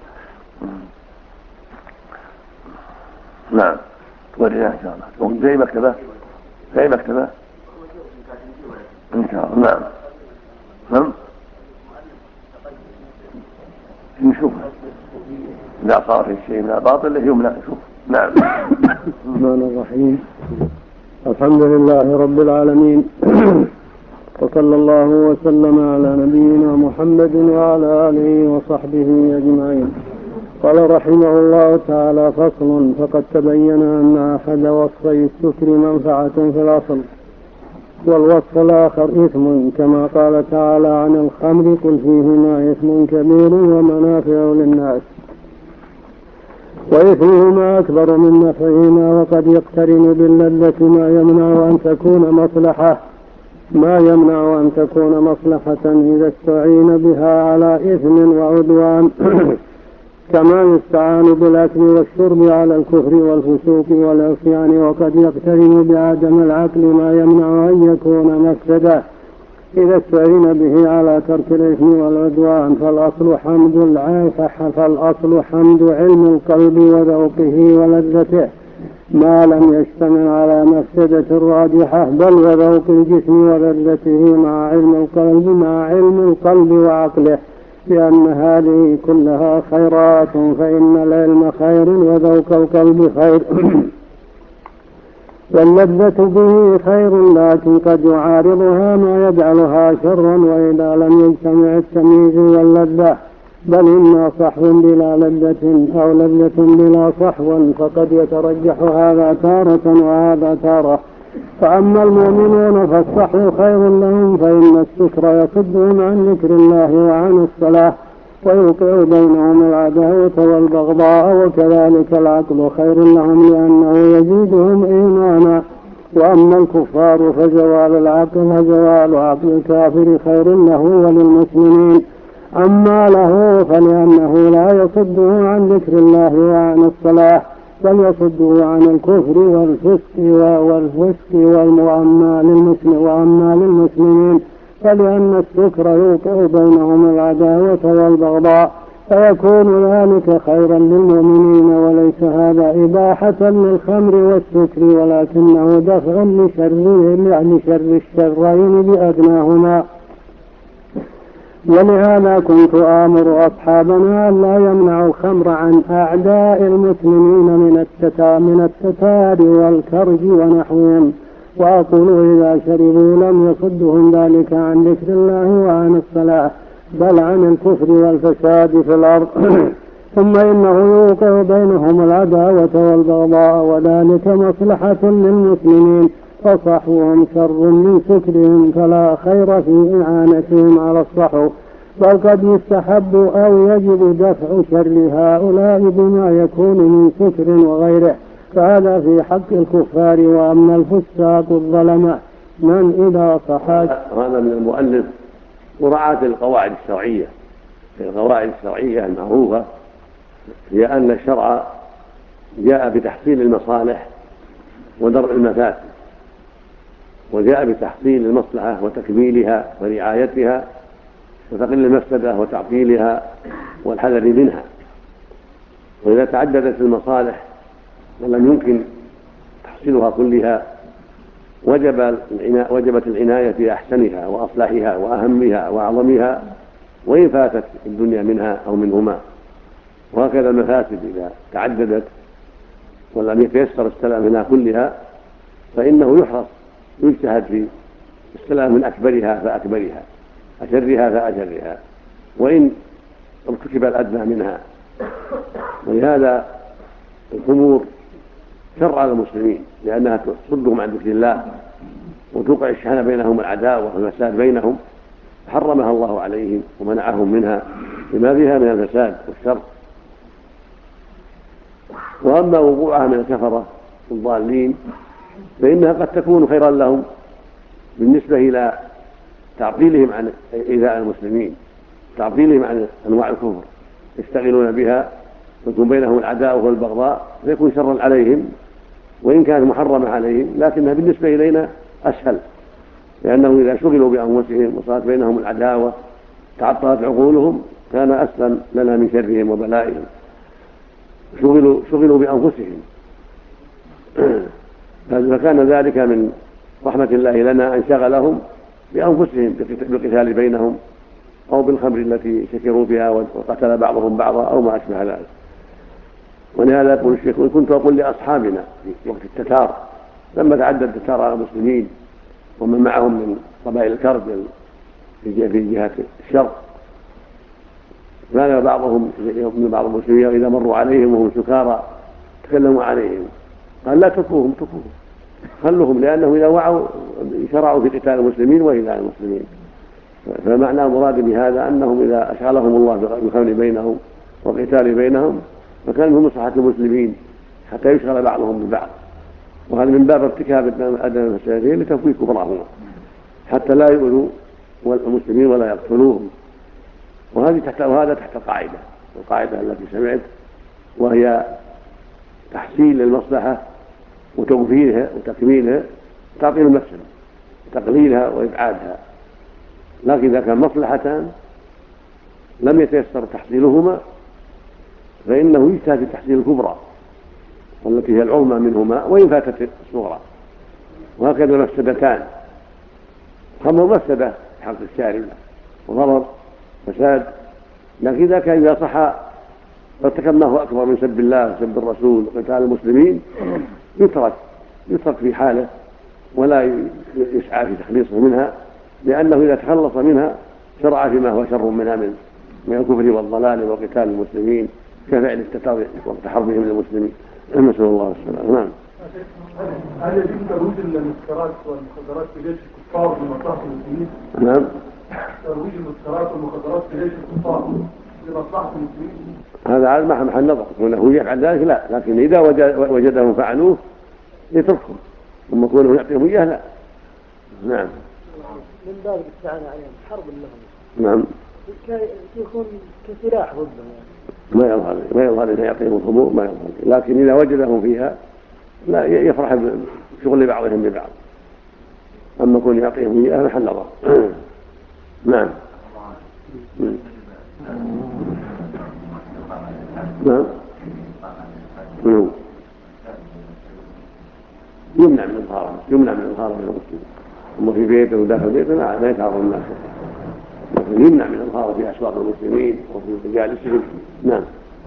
نعم. تورينا إن شاء الله زي مكتبة إن شاء الله. نعم. نعم. نشوف إذا صار في شيء من الباطل يمنع. نشوف. نعم. الرحمن الرحيم. الحمد لله رب العالمين وصلى الله وسلم على نبينا محمد وعلى آله وصحبه أجمعين. قال رحمه الله تعالى: فصل. فقد تبين أن أحد وصفي السكر منفعة في الأصل، والوصف الآخر إثم، كما قال تعالى عن الخمر: قل فيهما إثم كبير ومنافع للناس، وإثمهما أكبر من نفعهما، وقد يقترن باللذة ما يمنع أن تكون مصلحة إذا استعين بها على إثم وعدوان كما يستعان بالأكل والشرب على الكفر والفسوق والعصيان، وقد يقترن بعدم العقل ما يمنع أن يكون مفسدة إذا استعين به على ترك الإثم والعدوان. فالأصل حمد علم القلب وذوقه ولذته ما لم يشتمل على مفسدة راجحة، بل وذوق الجسم ولذته مع علم القلب وعقله، لأن هذه كلها خيرات، فإن العلم خير وذوق القلب خير واللذة به خير، لكن قد يعارضها ما يجعلها شرا، وإذا لم يجتمع التمييز واللذة بل إما صحو بلا لذة أو لذة بلا صحو، فقد يترجح هذا تارة وهذا تارة. فأما المؤمنون فالصحو خير لهم، فإن السكر يصدهم عن ذكر الله وعن الصلاة ويوقع بينهم العداوة والبغضاء، وكذلك العقل خير لهم لأنه يزيدهم إيمانا. وأما الكفار فزوال عقل الكافر خير له وللمسلمين، أما له فلأنه لا يصده عن ذكر الله وعن الصلاة، بل يصده عن الكفر والفسق وأما للمسلمين فلأن السكر يوقع بينهم العداوة والبغضاء فيكون ذلك خيرا للمؤمنين، وليس هذا إباحة للخمر والسكر ولكنه دفع لشر الشرين بأدناهما. ولهذا كنت آمر أصحابنا أن لا يمنعوا الخمر عن أعداء المسلمين من التتار والكرج ونحوهم، وأقول إذا شربوا لم يصدهم ذلك عن ذكر الله وعن الصلاة بل عن الكفر والفساد في الأرض. ثم إنه يوقع بينهم العداوة والبغضاء وذلك مصلحة للمسلمين، فصحوهم شر من سكرهم فلا خير في إعانتهم على الصحو، بل قد يستحب أو يجب دفع شر هؤلاء بما يكون من سكر وغيره، فهذا في حق الكفار. وأما الفساق الظلمة من إذا صحت هذا من المؤلف مراعاة القواعد الشرعية. القواعد الشرعية المعروفة هي أن الشرع جاء بتحصيل المصالح ودرء المفاسد، وجاء بتحصيل المصلحة وتكميلها ورعايتها وتقل المفسدة وتعطيلها والحذر منها. وإذا تعددت المصالح ولم يمكن تحصيلها كلها وجبت العناية بأحسنها وأصلحها وأهمها وأعظمها، وإن فاتت الدنيا منها أو منهما. وهكذا المفاسد إذا تعددت ولم يتيسر السلام منها كلها فإنه يحرص يجتهد في السلام من أكبرها فأكبرها، أشرها فأشرها، وإن ارتكب الأدنى منها. ولهذا الأمور شر على المسلمين لأنها تصدهم عن ذكر الله وتوقع الشحنة بينهم العداوة والفساد بينهم، حرمها الله عليهم ومنعهم منها لما فيها من الفساد والشر. وأما وقوعها من الكفرة الضالين فإنها قد تكون خيرا لهم بالنسبة إلى تعطيلهم عن إيذاء المسلمين، تعطيلهم عن أنواع الكفر يشتغلون بها ويكون بينهم العداوة والبغضاء، فيكون شرا عليهم وإن كانت محرمة عليهم، لكنها بالنسبة إلينا أسهل، لأنه إذا شغلوا بأنفسهم وصارت بينهم العداوة تعطلت عقولهم كان أسهل لنا من شرهم وبلائهم. شغلوا بأنفسهم فكان ذلك من رحمة الله لنا أن شغلهم بأنفسهم بالقتال بينهم أو بالخمر التي سكروا بها وقتل بعضهم بعضا أو ما أشبه ذلك. ولهذا يقول الشيخ كنت أقول لأصحابنا في وقت التتار لما تعدد التتار على المسلمين ومن معهم من قبائل الكرد في جهة الشرق، كان من بعض المسلمين إذا مروا عليهم وهم سكارى تكلموا عليهم، قال لا تتركوهم خلوهم، لأنهم إذا وعوا شرعوا في قتال المسلمين وإيذاء المسلمين. فمعنى المراد بهذا أنهم إذا أشغلهم الله بالخمر بينهم والقتال بينهم فكان من مصلحة المسلمين حتى يشغل بعضهم ببعض، وهذا من باب ارتكاب أدنى المفسدين لتفويت كفرهما حتى لا يؤذوا المسلمين ولا يقتلوهم. وهذا تحت القاعدة التي سمعت، وهي تحصيل المصلحة وتوفيرها وتكميلها، تعطيل المفسدة تقليلها وإبعادها. لكن إذا كان مصلحتان لم يتيسر تحصيلهما فإنه يجتهد في تحصيل الكبرى والتي هي العظمى منهما وإن فاتت الصغرى. وهكذا المفسدتان، خمر مفسدة في حق الشارب وضرر فساد، لكن إذا كان إذا صح فارتكبناه أكبر من سب الله وسب الرسول وقتال المسلمين يترك في حاله ولا يسعى في تخليصه منها، لأنه إذا تخلص منها شرع فيما هو شر منها من الكفر والضلال وقتال المسلمين كفعل التتار وقت حربهم للمسلمين. نسأل الله السلامة. نعم. هل يجب ترويج المسكرات والمخدرات في جيش الكفار لمصلحة المسلمين؟ نعم. ترويج المسكرات والمخدرات في جيش الكفار لمصلحة المسلمين؟ هذا على محل نظر، كونه يفعل ذلك لا، لكن إذا وجدهم فعلوه يتركهم، ثم كونه يعطيهم إياه لا. نعم. من باب الاستعانة عليهم حرب لهم. نعم. يكون كسلاح ضدهم يعني. ما يظهر إذا يعطيهم الخمور، ما يظهر، لكن إذا وجدهم فيها لا يفرح بشغل بعضهم ببعض. أما كون يعطيهم إياه محل نظر. نعم. نعم. يمنع من الإظهار من المسلم. أما في بيته وداخل بيته ما يتعرض الناس، لكن يمنع من الإظهار في أسواق المسلمين وفي مجالسهم. نعم.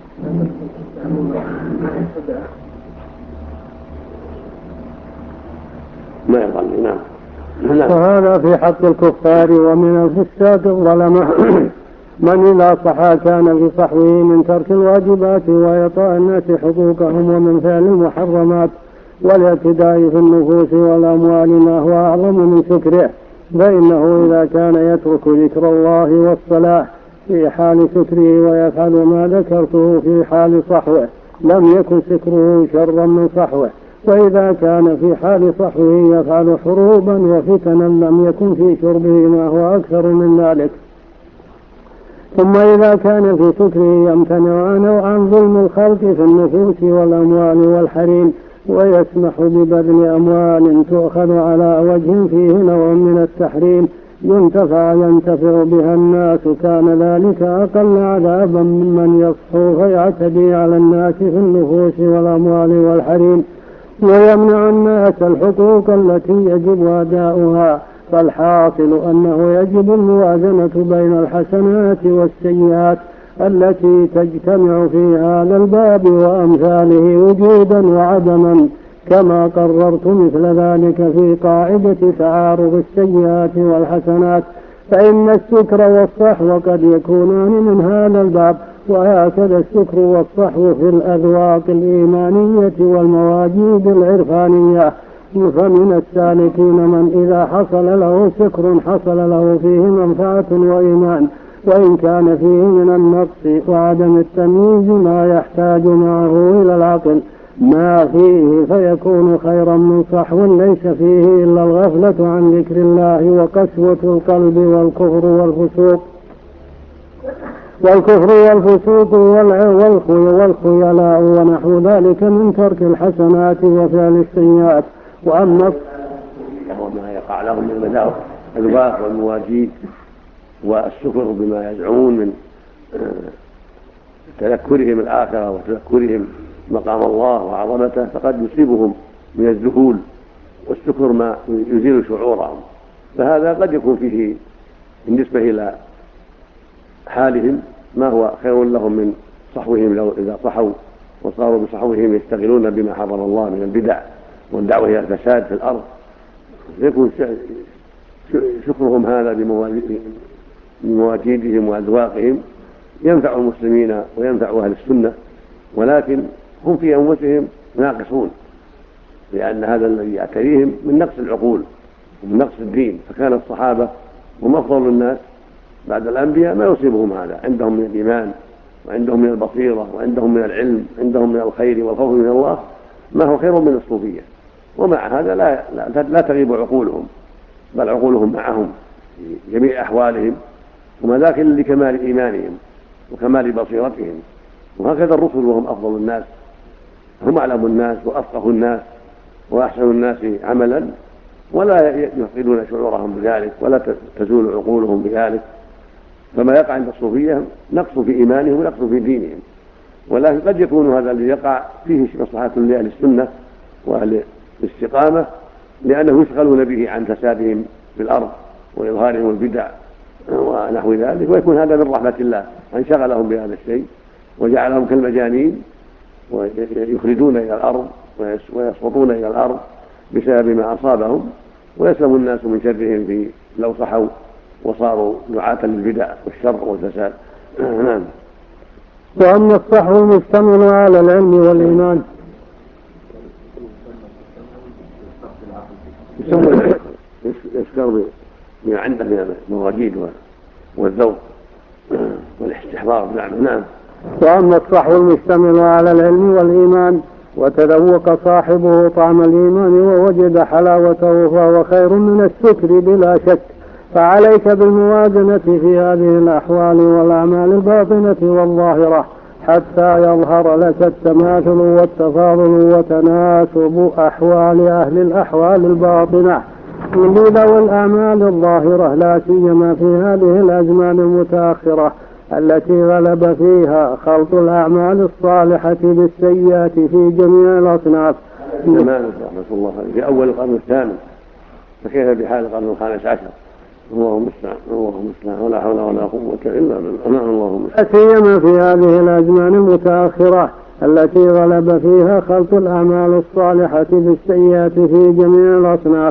ما يضل. نعم. وهذا في حق الكفار ومن الفساق الظلمة. من إذا صحى كان في صحوه من ترك الواجبات وإعطاء الناس حقوقهم ومن فعل المحرمات والاعتداء في النفوس والأموال ما هو أعظم من سكره، فإنه إذا كان يترك ذكر الله والصلاة في حال سكره ويفعل ما ذكرته في حال صحوه لم يكن سكره شرا من صحوه، وإذا كان في حال صحوه يفعل حروبا وفتنا لم يكن في شربه ما هو أكثر من ذلك. ثم إذا كان في سكره يمتنع عن ظلم الخلق في النفوس والأموال والحريم ويسمح ببذل أموال تؤخذ على وجه فيه نوع من التحريم ينتفع بها الناس، كان ذلك أقل عذابا ممن يصحو فيعتدي على الناس في النفوس والأموال والحريم ويمنع الناس الحقوق التي يجب أداؤها. فالحاصل أنه يجب الموازنة بين الحسنات والسيئات التي تجتمع في هذا الباب وأمثاله وجودا وعدما، كما قررت مثل ذلك في قاعدة تعارض السيئات والحسنات، فإن السكر والصحو قد يكونان من هذا الباب، وهكذا السكر والصحو في الأذواق الإيمانية والمواجيد العرفانية. فمن السالكين من إذا حصل له سكر حصل له فيه منفعة وإيمان، وإن كان فيه من النقص وعدم التمييز ما يحتاج معه إلى العقل ما فيه فيكون خيرا من صحو ليس فيه إلا الغفلة عن ذكر الله وقسوة القلب والكفر والفسوق والخيلاء ونحو ذلك من ترك الحسنات وفعل السيئات. وأما وما يقع لهم من الأذواق والمواجيد والسكر بما يدعون من تذكرهم الآخرة وتذكرهم مقام الله وعظمته فقد يصيبهم من الذهول، والسكر ما يزيل شعورهم، فهذا قد يكون فيه بالنسبة إلى حالهم ما هو خير لهم من صحوهم لو إذا صحوا وصاروا بصحوهم يشتغلون بما حرم الله من البدع والدعوة إلى الفساد في الأرض، يكون شكرهم هذا بمواجيدهم وأذواقهم ينفع المسلمين وينفع أهل السنة، ولكن هم في أنفسهم ناقصون، لأن هذا الذي يعتريهم من نقص العقول ومن نقص الدين. فكان الصحابة هم أفضل الناس بعد الأنبياء ما يصيبهم هذا، عندهم من الإيمان وعندهم من البصيرة وعندهم من العلم، عندهم من الخير والخوف من الله ما هو خير من الصوفية، ومع هذا لا تغيب عقولهم، بل عقولهم معهم في جميع أحوالهم، وما ذاك لكمال إيمانهم وكمال بصيرتهم. وهكذا الرسل وهم أفضل الناس، هم أعلم الناس وأفقه الناس وأحسن الناس عملا، ولا يفقدون شعورهم بذلك ولا تزول عقولهم بذلك. فما يقع عند الصوفية نقص في إيمانهم ونقص في دينهم، ولكن قد يكون هذا الذي يقع فيه مصلحة لأهل السنة وأهل الاستقامة، لأنه يشغلون به عن فسادهم في الأرض وإظهارهم البدع ونحو ذلك، ويكون هذا من رحمة الله أن شغلهم بهذا الشيء وجعلهم كالمجانين ويخرجون إلى الأرض ويسقطون إلى الأرض بسبب ما أصابهم، ويسلم الناس من شرهم في لو صحوا وصاروا دعاة للبدع والشر والفساد. نعم. وأما الصحو المشتمل على العلم والإيمان يذكر بما عنده من المواجيد والذوق والاستحضار. نعم. وأما الصحو المشتمل على العلم والإيمان وتذوق صاحبه طعم الإيمان ووجد حلاوته فهو خير من السكر بلا شك، فعليك بالموازنة في هذه الأحوال والأعمال الباطنة والظاهرة، حتى يظهر لك التماثل والتفاضل وتناسب أحوال أهل الأحوال الباطنة من ذوي الأعمال الظاهرة، لا سيما في هذه الأزمان المتأخرة التي غلب فيها خلط الأعمال الصالحة بالسيئات في جميع الأصناف. زمان رحمة الله في أول القرن الثامن، فكيف بحال القرن الخامس عشر؟ اللهم المستعان ولا حول ولا قوة إلا بالله. اللهم لا سيما في هذه الأزمان المتأخرة التي غلب فيها خلط الأعمال الصالحة بالسيئات في جميع الأصناف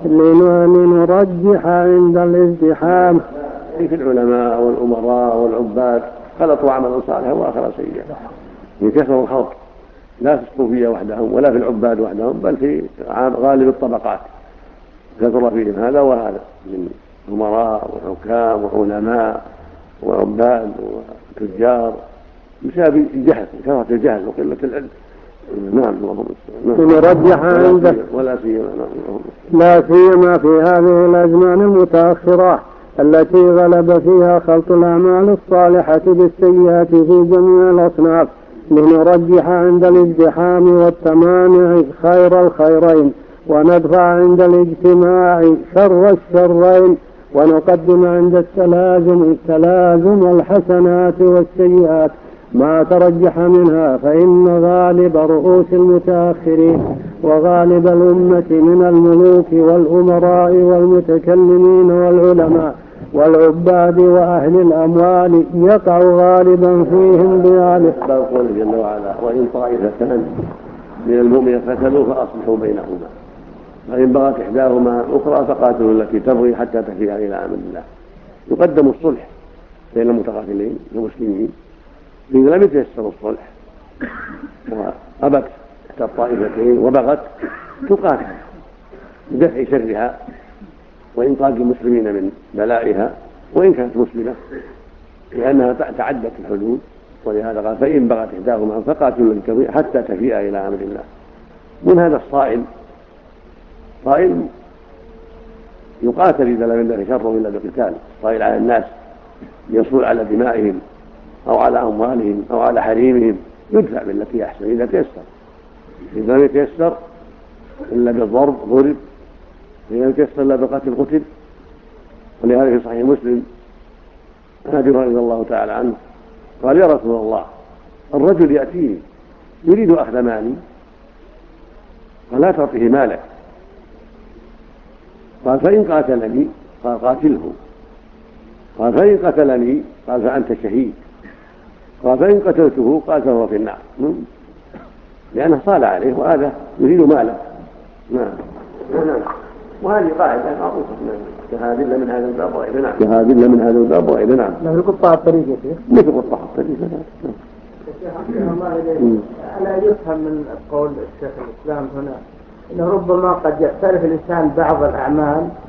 لنرجح عند الازدحام. في العلماء والأمراء والعباد خلطوا عملا صالحا وآخر سيئا، يكثروا الخلط لا في الصوفية وحدهم ولا في العباد وحدهم، بل في غالب الطبقات كثر فيهم هذا وهذا من أمراء وحكام وعلماء وعباد وتجار بسبب الجهل، كثرة الجهل وقلة العلم. نعم اللهم نرجح عنده لا سيما في هذه الأزمان المتأخرة التي غلب فيها خلط الأعمال الصالحة بالسيئات في جميع الأصناف لنرجح عند الازدحام والتمانع خير الخيرين وندفع عند الاجتماع شر الشرين ونقدم عند التلازم الحسنات والسيئات ما ترجح منها، فإن غالب رؤوس المتأخرين وغالب الأمة من الملوك والأمراء والمتكلمين والعلماء والعباد وأهل الأموال يقع غالبا فيهم بذلك. قال جل وعلا: وإن طائفتان من المؤمنين اقتتلوا فأصلحوا بينهما فإن بغت إحداهما الأخرى فقاتلوا التي تبغي حتى تفيء إلى أمر الله. يقدم الصلح بين المتقاتلين المسلمين إذا لم يتيسر الصلح وأبت إحدى الطائفتين وبغت تقاتل بدفع شرها وإنقاذ المسلمين من بلائها وإن كانت مسلمة، لأنها تعدت الحدود. ولهذا قال: فإن بغت إحداهما فقاتلوا التي تبغي حتى تفيء إلى أمر الله. من هذا الصائل يقاتل إذا لم يندفع شره إلا بقتال، صائل على الناس يصول على دمائهم أو على أموالهم أو على حريمهم، يدفع بالتي أحسن إذا تيسر. إذا لم يتيسر إلا بالضرب ضرب، إذا لم يتيسر إلا بالقتل قتل. ولهذا في صحيح مسلم عن أبي هريرة رضي الله تعالى عنه قال: يا رسول الله، الرجل يأتيني يريد أخذ مالي فلا تعطيه مالك. قال: فإن قاتلني؟ قال: قاتله. قال: فإن قتلني؟ قال: فأنت شهيد. قال: فإن قتلته؟ قال: فهو في النار، لأنه صال عليه وهذا يريد ماله. نعم. وهذه قاعدة معروفة: جهاد إلا من هذا الباب وغيره. نعم. جهاد إلا من هذا الباب وغيره. نعم. مثل قطاع الطريق يا شيخ. مثل قطاع الطريق. ألا يفهم من قول الشيخ الإسلام هنا أنه ربما قد يختلف الإنسان بعض الأعمال